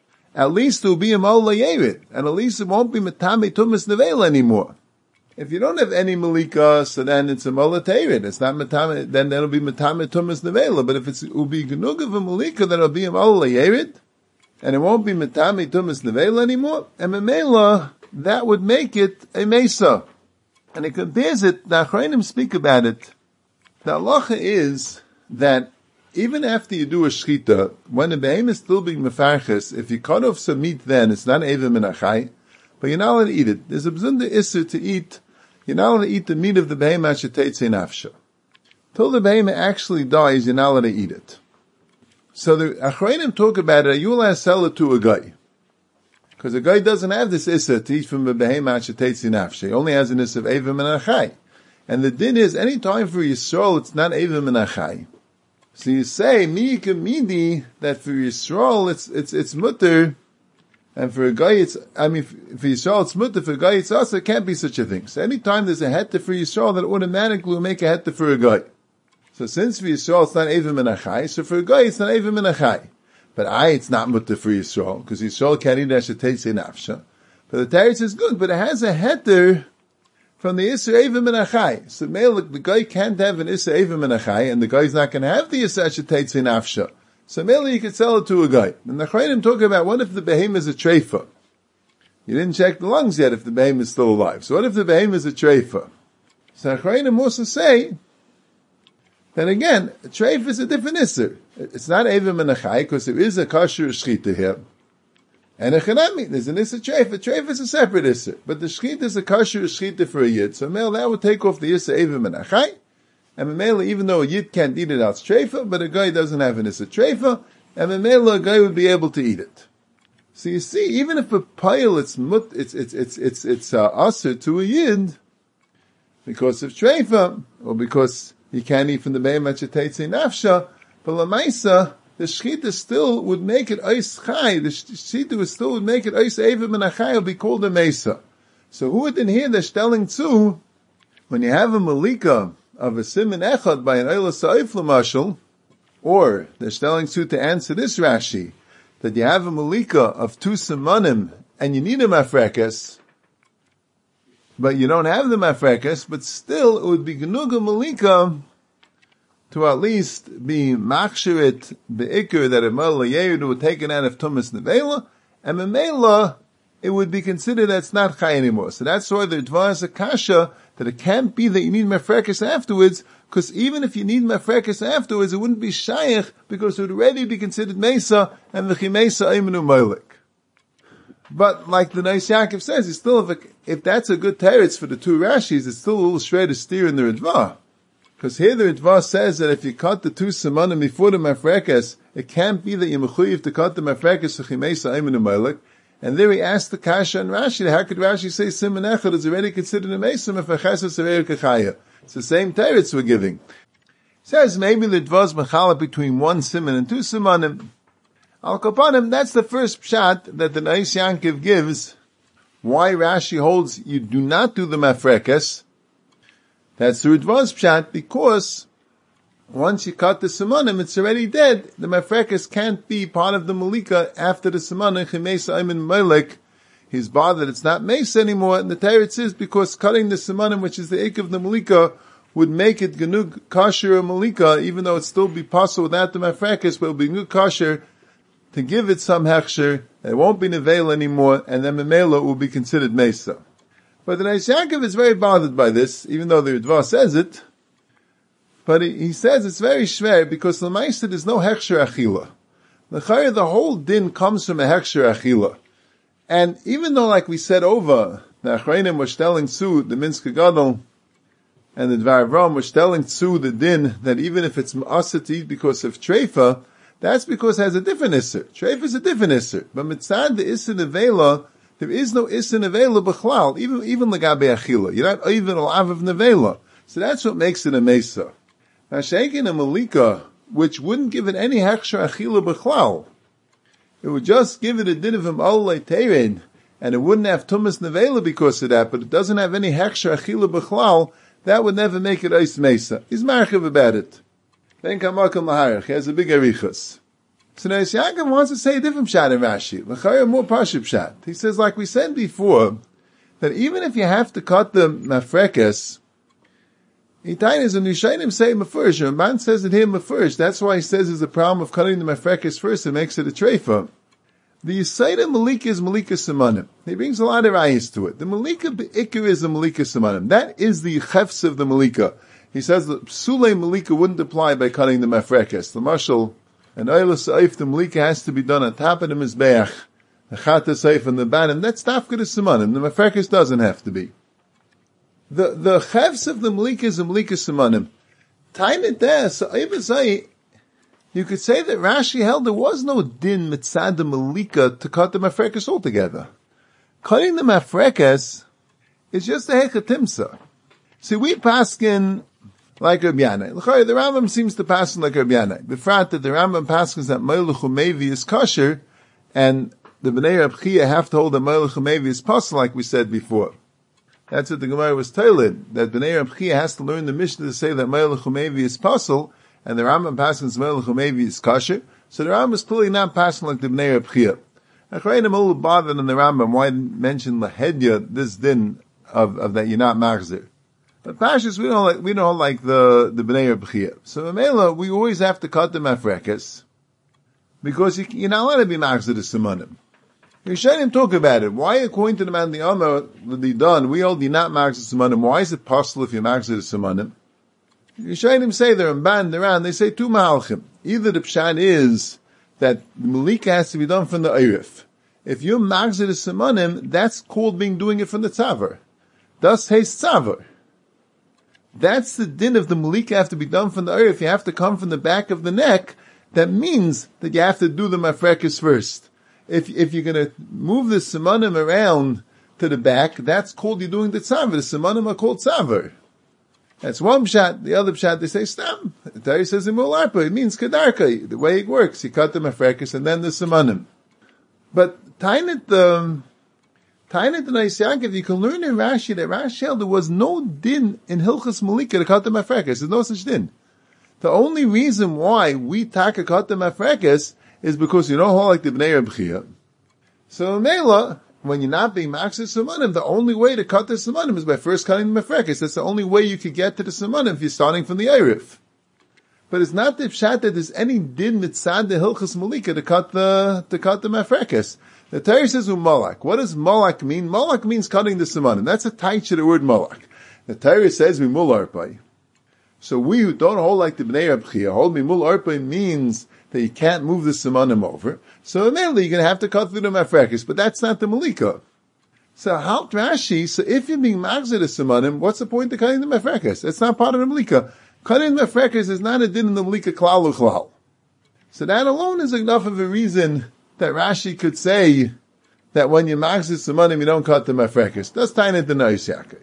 at least it will be a ma'olayevit, and at least it won't be metame tumas nevel anymore. If you don't have any malika, so then it's a ma'olatevit. It's not metame. Then that'll be metame tumas nevela. But if it's, it will be genug of a malika, then it'll be a ma'olayevit, and it won't be metame tumas nevela anymore. And memela, that would make it a mesa. And he compares it, the Achrayim speak about it. The halacha is that even after you do a shchita, when the behem is still being mefarches, if you cut off some meat then, it's not Eiva Min Achai, but you're not allowed to eat it. There's a b'zunda isser to eat, you're not allowed to eat the meat of the behem ashetetzei nafsha. Till the behem actually dies, you're not allowed to eat it. So the Achrayim talk about it, are you allowed to sell it to a guy? Because a guy doesn't have this issa to eat from a behemah shetetzi nafshe. He only has an issa of evim and achai. And the din is, any time for Yisrael, it's not evim and achai. So you say, mi midi, that for Yisrael, it's, it's, it's mutter, and for a guy, it's, I mean, for Yisrael, it's mutter, for a guy, it's also, it can't be such a thing. So any time there's a heta for Yisrael, that automatically will make a heta for a guy. So since for Yisrael, it's not evim and achai, so for a guy, it's not evim and achai. But I, it's not mutter for Yisrael, because Yisrael can't eat ashetetze nafsha. But the teretz is good, but it has a heter from the Isser Evim and Achai. So male, the guy can't have an Isser Evim and Achai, and the guy's not going to have the Isser ashetetze nafsha. So male, you could sell it to a guy. And the Chayim talk about, what if the behemoth is a treifa? You didn't check the lungs yet if the behemoth is still alive. So what if the behemoth is a treifa? So the Chayim also say, then again, a treif is a different isser. It's not evim and achai, because there is a kosher shchita here. And a chanami, there's an isser treif. A treif is a separate isser. But the shchita is a kosher shchita for a yid. So male, that would take off the isser evim and achai. And male, even though a yid can't eat it out treifa, but a guy doesn't have an isser treifa, and male, a guy would be able to eat it. So you see, even if a pile, it's mut, it's, it's, it's, it's, it's, uh, aser to a yid, because of treifa, or because he can't eat from the behemoth shetetze nafsha, but lamaisa, the shchita still would make it ois chai. The shchita still would make it ois evim and achai, will be called a mesa. So who would in here they're telling to, when you have a malika of a siman echad by an oila sa'if lamashal, or they're telling to to answer this Rashi, that you have a malika of two simanim, and you need a mafrekas, but you don't have the mafrekas, but still it would be genuga malika to at least be machshirit be'ikr that a mala yehud would take it out of tumas nevela, and memela it would be considered that's not chai anymore. So that's why the dvar is a kasha, that it can't be that you need mafrekas afterwards, because even if you need mafrekas afterwards, it wouldn't be shaykh, because it would already be considered mesa, and v'chi mesa aimenu molik. But like the Nais Yaakov says, it's still, if, if that's a good teretz for the two Rashis, it's still a little straight to steer in the Ritva. Because here the Ritva says that if you cut the two semanim before the mafrekas, it can't be that you're mechuyev to cut the mafrekas v'chimesa aimenu molik. And there he asked the Kasha and Rashi, how could Rashi say siman echad is already considered a mesa mefachesas areir kachaya? It's the same teretz we're giving. He says maybe the Ritva is mechala between one siman and two simanim. Al Kapanim, that's the first pshat that the Nais Yaakov gives, why Rashi holds you do not do the mafrekas. That's the Ritva's pshat, because once you cut the simanim, it's already dead. The mafrekas can't be part of the malika after the simanim, chimesa aymin melek. He's bothered it's not mesa anymore, and the teretz is because cutting the simanim, which is the ik of the malika, would make it genug kasher malika, even though it still be possible without the mafrekas, but it will be genug kasher to give it some hechsher, it won't be neveil anymore, and then memela will be considered mesa. But the Nais Yaakov is very bothered by this, even though the Ritva says it, but he, he says it's very shver, because the Maisa there's no hechsher achila. The chayr, the whole din comes from a hechsher achila. And even though, like we said over, the Achreinim was telling Tzu, the Minska Gadol, and the Dvar Avram was telling Tzu the din, that even if it's ma'aseh to eat because of treifa, that's because it has a different isser. Treif is a different isser. But mitzad the isser nevela, there is no isser nevela b'chlal, even, even legabe achila. You're not even alav of nevela. So that's what makes it a mesa. Now shaking a malika, which wouldn't give it any hechsher achila b'chlal, it would just give it a din of him olay terin, and it wouldn't have tumas nevela because of that, but it doesn't have any hechsher achila b'chlal, that would never make it ois mesa. He's marchiv about it. Ben Kamakam Laharach, he has a big arichas. So Nais Yaakov wants to say a different pshat in Rashi, l'chayr more pashut pshat. He says, like we said before, that even if you have to cut the mafrekas, Itain is a Nishayim say mafurish, and man says it here mafurish. That's why he says there's a problem of cutting the mafrekas first, it makes it a treifa. The Yisayda Malika is Malika Simanim. He brings a lot of ayahs to it. The Malika Be'ikr is a Malika Simanim. That is the chefs of the Malika. He says that Psulei Malika wouldn't apply by cutting the mafrekas. The marshal, and Oila Sa'if, the Malika has to be done on top of the Mizbeach. The Chata Sa'if and the Banim, that's Tafka the Simanim. The mafrekas doesn't have to be. The, the chefs of the Malika is a Malika Simanim. Tainet there, Sa'if Sa'if, you could say that Rashi held there was no din mitzad the malika to cut the mafrekas altogether. Cutting the mafrekas is just a hechatimsa. See, we paskin like Rabbi Yanai. The Rambam seems to paskin like Rabbi Yanai. The fact that the Rambam paskins that Moilech Umevi is kosher, and the Bnei Reb Chia have to hold that Moilech Umevi is possible, like we said before. That's what the Gemara was told, that Bnei Reb Chia has to learn the Mishnah to say that Moilech Umevi is possible, and the Rambam paskins Moilech Umevi is kosher. So the Rambam is clearly not passing like the Bnei Reb Chia. I'm a little bothered in the Rambam why didn't mention Lahedya, this din of, of that you're not machzir. But Pashas, we don't like, we don't like the, the Bnei Reb Chia. So Mamela, we always have to cut the mafrekas, because you, you're not allowed to be machzir the simanim. You shouldn't talk about it. Why, according to the man the Amar, that they done, we hold you not machzir the simanim. Why is it possible if you're machzir the simanim? You shouldn't say they're banned around, they say two mahalchim. Either the pshat is that the malika has to be done from the eirif. If you're machzir the simanim, that's called being doing it from the tzavar. Thus, hey tzavar. That's the din of the malika have to be done from the earth. You have to come from the back of the neck. That means that you have to do the mafrekas first. If, if you're gonna move the simanim around to the back, that's called you're doing the tzavar. The simanim are called tzavar. That's one pshat. The other pshat, they say stam. The Torah says imul arpa. It means kedarka. The way it works, you cut the mafrekas and then the simanim. But tainet the, Tainet the Nais Yaakov, you can learn in Rashi that Rashi held there was no din in Hilchas Malika to cut the mafrekas. There's no such din. The only reason why we taka cut the mafrekas is because you don't hold like the Bnei Reb Chia. So Mela, when you're not being machzir simanim, the only way to cut the simanim is by first cutting the mafrekas. That's the only way you could get to the simanim if you're starting from the Eirif. But it's not the pshat that there's any din mitzad the Hilchas Malika to cut the to cut the mafrekas. The Torah says u'malak. What does malak mean? Malak means cutting the simanim. That's a taich to the word malak. The Torah says mimul arpai. So we who don't hold like the Bnei Reb Chia, hold mimul arpai means that you can't move the simanim over. So immediately you're going to have to cut through the mafrekas, but that's not the malika. So how Rashi, so if you're being machzir the simanim, what's the point of cutting the mafrekas? That's not part of the malika. Cutting the mafrekas is not a din in the malika klal u'klal. So that alone is enough of a reason that Rashi could say that when you machzir simanim, you don't cut the mafrekas. That's tainet the Nais Yaakov.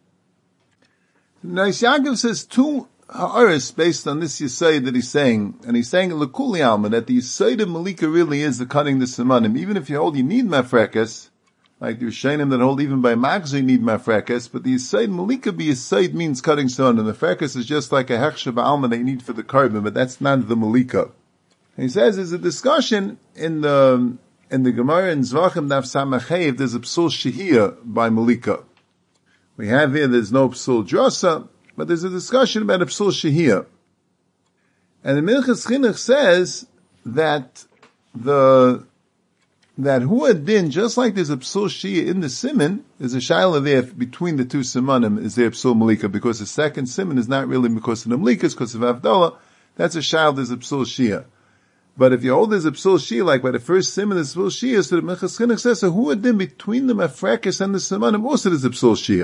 Nais Yaakov says two ha'aris based on this yisayid that he's saying, and he's saying l'kuli alma, that the yisayid of malika really is the cutting the simanim. Even if you hold you need mafrekas, like the Rishonim that hold even by machzir you need mafrekas, but the yisayid malika be yisayid means cutting simanim. The mafrekas is just like a hechsher ba'alma that you need for the carbon, but that's not the malika. He says there's a discussion in the in the Gemara in Zvachim Daf Samachev. There's a psul shehiyah by Malika. We have here there's no psul drasa, but there's a discussion about a psul shehiyah. And the Minchas Chinuch says that the that huadin, just like there's a psul shehiyah in the siman, there's a shayla there between the two simanim. Is there psul malika because the second siman is not really because of the malika, it's because of Avdallah. That's a shayla. There's a psul shehiyah. But if you hold there's a psul shia, like by the first siman there's a psul shia, so the Minchas Chinuch says, so who had been between the mafrekas and the simanim, also there's a psul shia.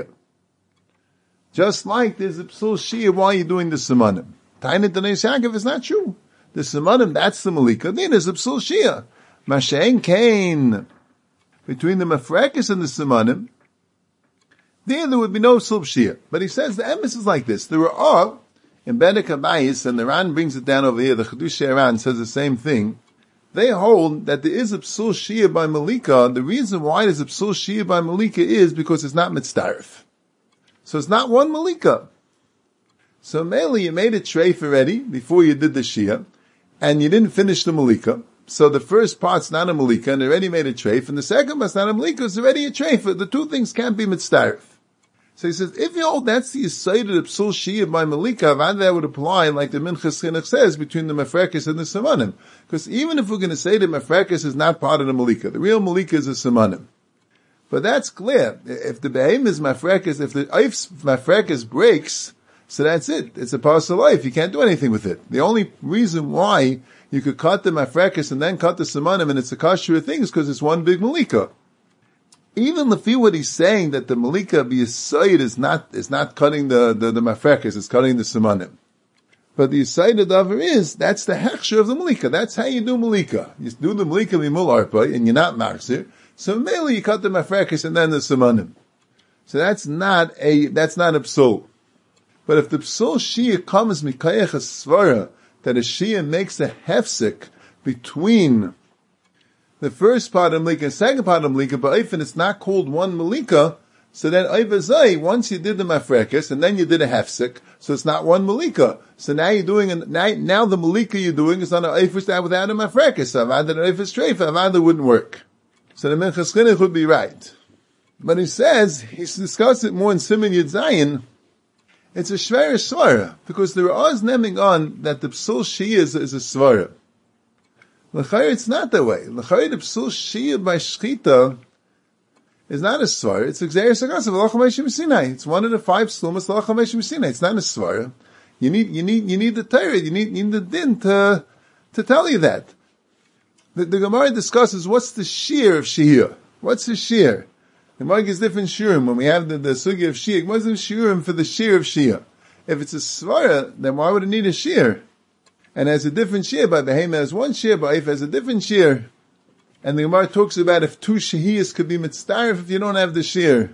Just like there's a psul shia while you're doing the simanim. Tainet the Nais Yaakov is not true. The simanim, that's the malika. Then there's a psul shia. Mashen kain, between the mafrekas and the simanim, there there would be no psul shia. But he says the emes is like this. There are in Bedek Habayis, and the Ran brings it down over here, the Chedush Ran says the same thing. They hold that there is a psul shia by malika. The reason why there's a psul shia by malika is because it's not mitzdarif. So it's not one malika. So mainly you made a treif already before you did the shia, and you didn't finish the malika. So the first part's not a malika, and already made a treif, and the second part's not a malika, it's already a treif. The two things can't be mitzdarif. So he says, if you hold that's the yisayid of psul shia by malika, that would apply like the Minchas Chinuch says between the mafrekas and the simanim. Because even if we're going to say that mafrekas is not part of the malika, the real malika is a simanim. But that's clear. If the behem is mafrekas, if the eif's mafrekas breaks, so that's it. It's a parcel life. You can't do anything with it. The only reason why you could cut the mafrekas and then cut the simanim and it's a kosher thing is because it's one big malika. Even the few what he's saying that the malika b'yisayid is not is not cutting the the, the mafrekas, it's cutting the simanim. But the Yisayda Davar is, that's the hechsher of the Malika. That's how you do Malika. You do the Malika Mimul Arpa, and you're not Machzir. So mainly you cut the Mafrekis and then the Samanim. So that's not a, that's not a Psul. But if the Psul Shia comes Mikayach a Svara, that a Shia makes a hefsek between the first part of Malika and the second part of Malika, but if it's not called one Malika, so then Oivazai, once you did the Mafrekis, and then you did a hefsek, so it's not one Malika. So now you're doing, an, now, now the Malika you're doing is on an Oifus that without a Mafrekis. So Avad an Oifus Treifa, Avad wouldn't work. So the Minchas Chinuch would be right. But he says, he's discussed it more in Siman Yud Zayin, it's a Shver Svara, because there is neming on that the Psul Shia is, is a Svara. L'chayr, it's not that way. L'chayr, the Psul Shia by Shchita is not a Svara. It's Xeris Agasav, L'cham Eshim Sinai. It's one of the five Slumas, L'cham Eshim Sinai. It's not a Svara. You need, you need, you need the Torah, you need, you need the Din to, to tell you that. The, the Gemara discusses what's the shear of Shia. What's the shear? The Gemara gives different shiurim. When we have the, the sugi of Shia, what's the shiurim for the shear of Shia? If it's a Svara, then why would it need a shear? And has a different shear, but the Behema has one shear, but if has a different shear. And the Gemara talks about if two shehiyas could be mitzdarif if you don't have the shear.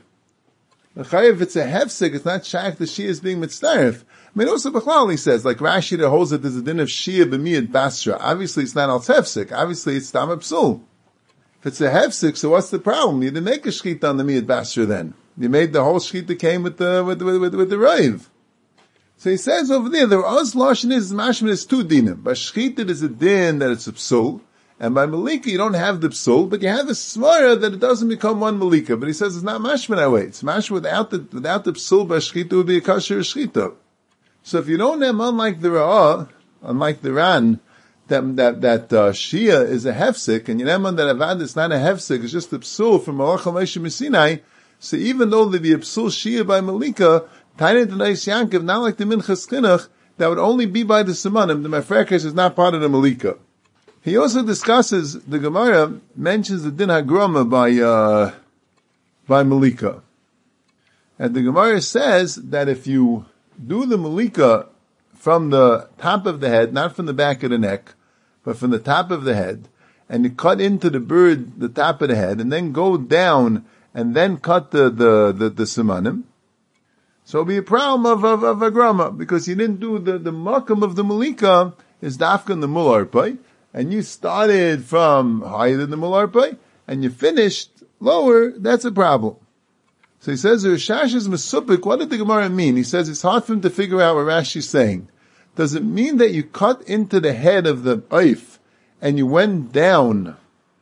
If it's a hefsek, it's not shaykh the shear is being mitzdarif. I mean, also Bechlal he says, like Rashi that holds that there's a din of shear b'miyad basra. Obviously it's not al hefsek. Obviously it's tam psul. If it's a hefsek, so what's the problem? You didn't make a shchita on the miyad basra then. You made the whole shchita came with the, with, with, with, with the raiv. So he says over there, there was lashon is mashman is two dinim. By shchita is a din that it's a psul. And by Malika, you don't have the psul, but you have a svara that it doesn't become one Malika. But he says it's not mashman that way. It's mashman without the, without the psul by shchita would be a kasher shchita. So if you don't have, unlike the Ra'ah, unlike the Ran, that, that, that, uh, Shia is a hefsek, and you know that Avad is not a hefsek, it's just a psul from Malach HaMoshe Sinai. So even though there be a psul Shia by Malika, Tainei D'nais Yankiv, not like the Minchas Chinuch, that would only be by the Simanim. The Mafrekes is not part of the Malika. He also discusses, the Gemara mentions the Din HaGrama by, uh, by Malika. And the Gemara says that if you do the Malika from the top of the head, not from the back of the neck, but from the top of the head, and you cut into the bird the top of the head, and then go down, and then cut the, the, the, the Simanim, so it'll be a problem of, of, of a grama, because you didn't do the, the makam of the Malika is dafka in the Mularpai, and you started from higher than the Mularpai, and you finished lower, that's a problem. So he says, Rashash is Mesupik. What did the Gemara mean? He says it's hard for him to figure out what Rashi's saying. Does it mean that you cut into the head of the oif and you went down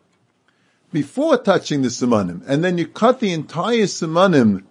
before touching the simanim, and then you cut the entire simanim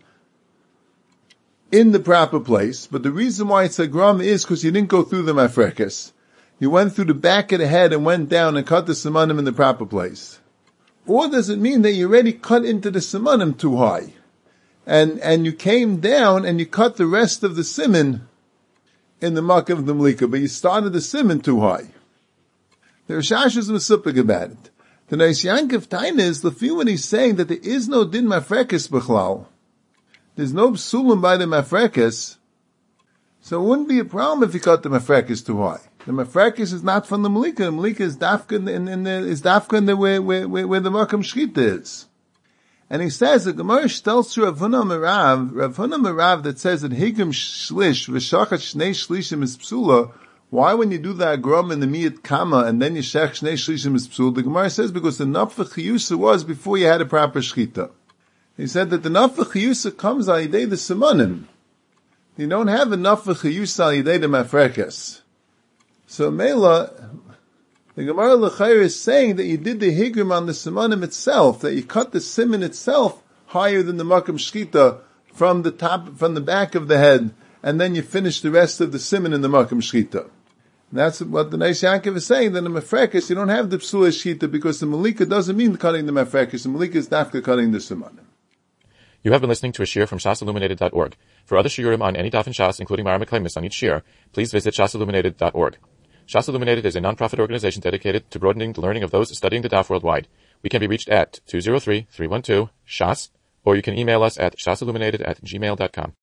in the proper place? But the reason why it's a gram is because you didn't go through the mafrekes. You went through the back of the head and went down and cut the simanim in the proper place. Or does it mean that you already cut into the simanim too high? And, and you came down and you cut the rest of the siman in the makkah of the Malika, but you started the siman too high. The Rashash is mesupik about it. The Neis Yankov Taina is the few when he's saying that there is no din mafrekes b'chlal. There's no psulim by the mafrekes. So it wouldn't be a problem if you cut the mafrekes too high. The mafrekes is not from the Malika. The Malika is dafka in, in, in the, is dafka in the where, where, where, where the makam shchita is. And he says, the Gemara tells through Rav Huna Merav, Rav Huna Merav that says that Higim Shlish, V'shachat Shnei Shlishim is Psula. Why when you do the Agrom in the Miyat Kama and then you shach Shnei Shlishim is Psula? The Gemara says because the Nafach Chiyusa was before you had a proper Shchita. He said that the Nafach Chiyusa comes al Yidei the Simanim. You don't have a Nafach Chiyusa al Yidei the Mafrekes. So Mela, the Gemara L'chair is saying that you did the Higrim on the Simanim itself, that you cut the Siman itself higher than the Makam Shchita from the top, from the back of the head, and then you finish the rest of the Siman in the Makam Shchita. And that's what the Neis Yankov is saying, that in the Mafrekes you don't have the Psula Shchita because the Malika doesn't mean cutting the Mafrekes, the Malika is dafka cutting the Simanim. You have been listening to a shiur from shas illuminated dot org. For other shiurim on any daf in Shas, including Mara Meklemis on each shiur, please visit shas illuminated dot org. Shas Illuminated is a non-profit organization dedicated to broadening the learning of those studying the Daf worldwide. We can be reached at two zero three, three one two, S H A S, or you can email us at shasilluminated at gmail dot com.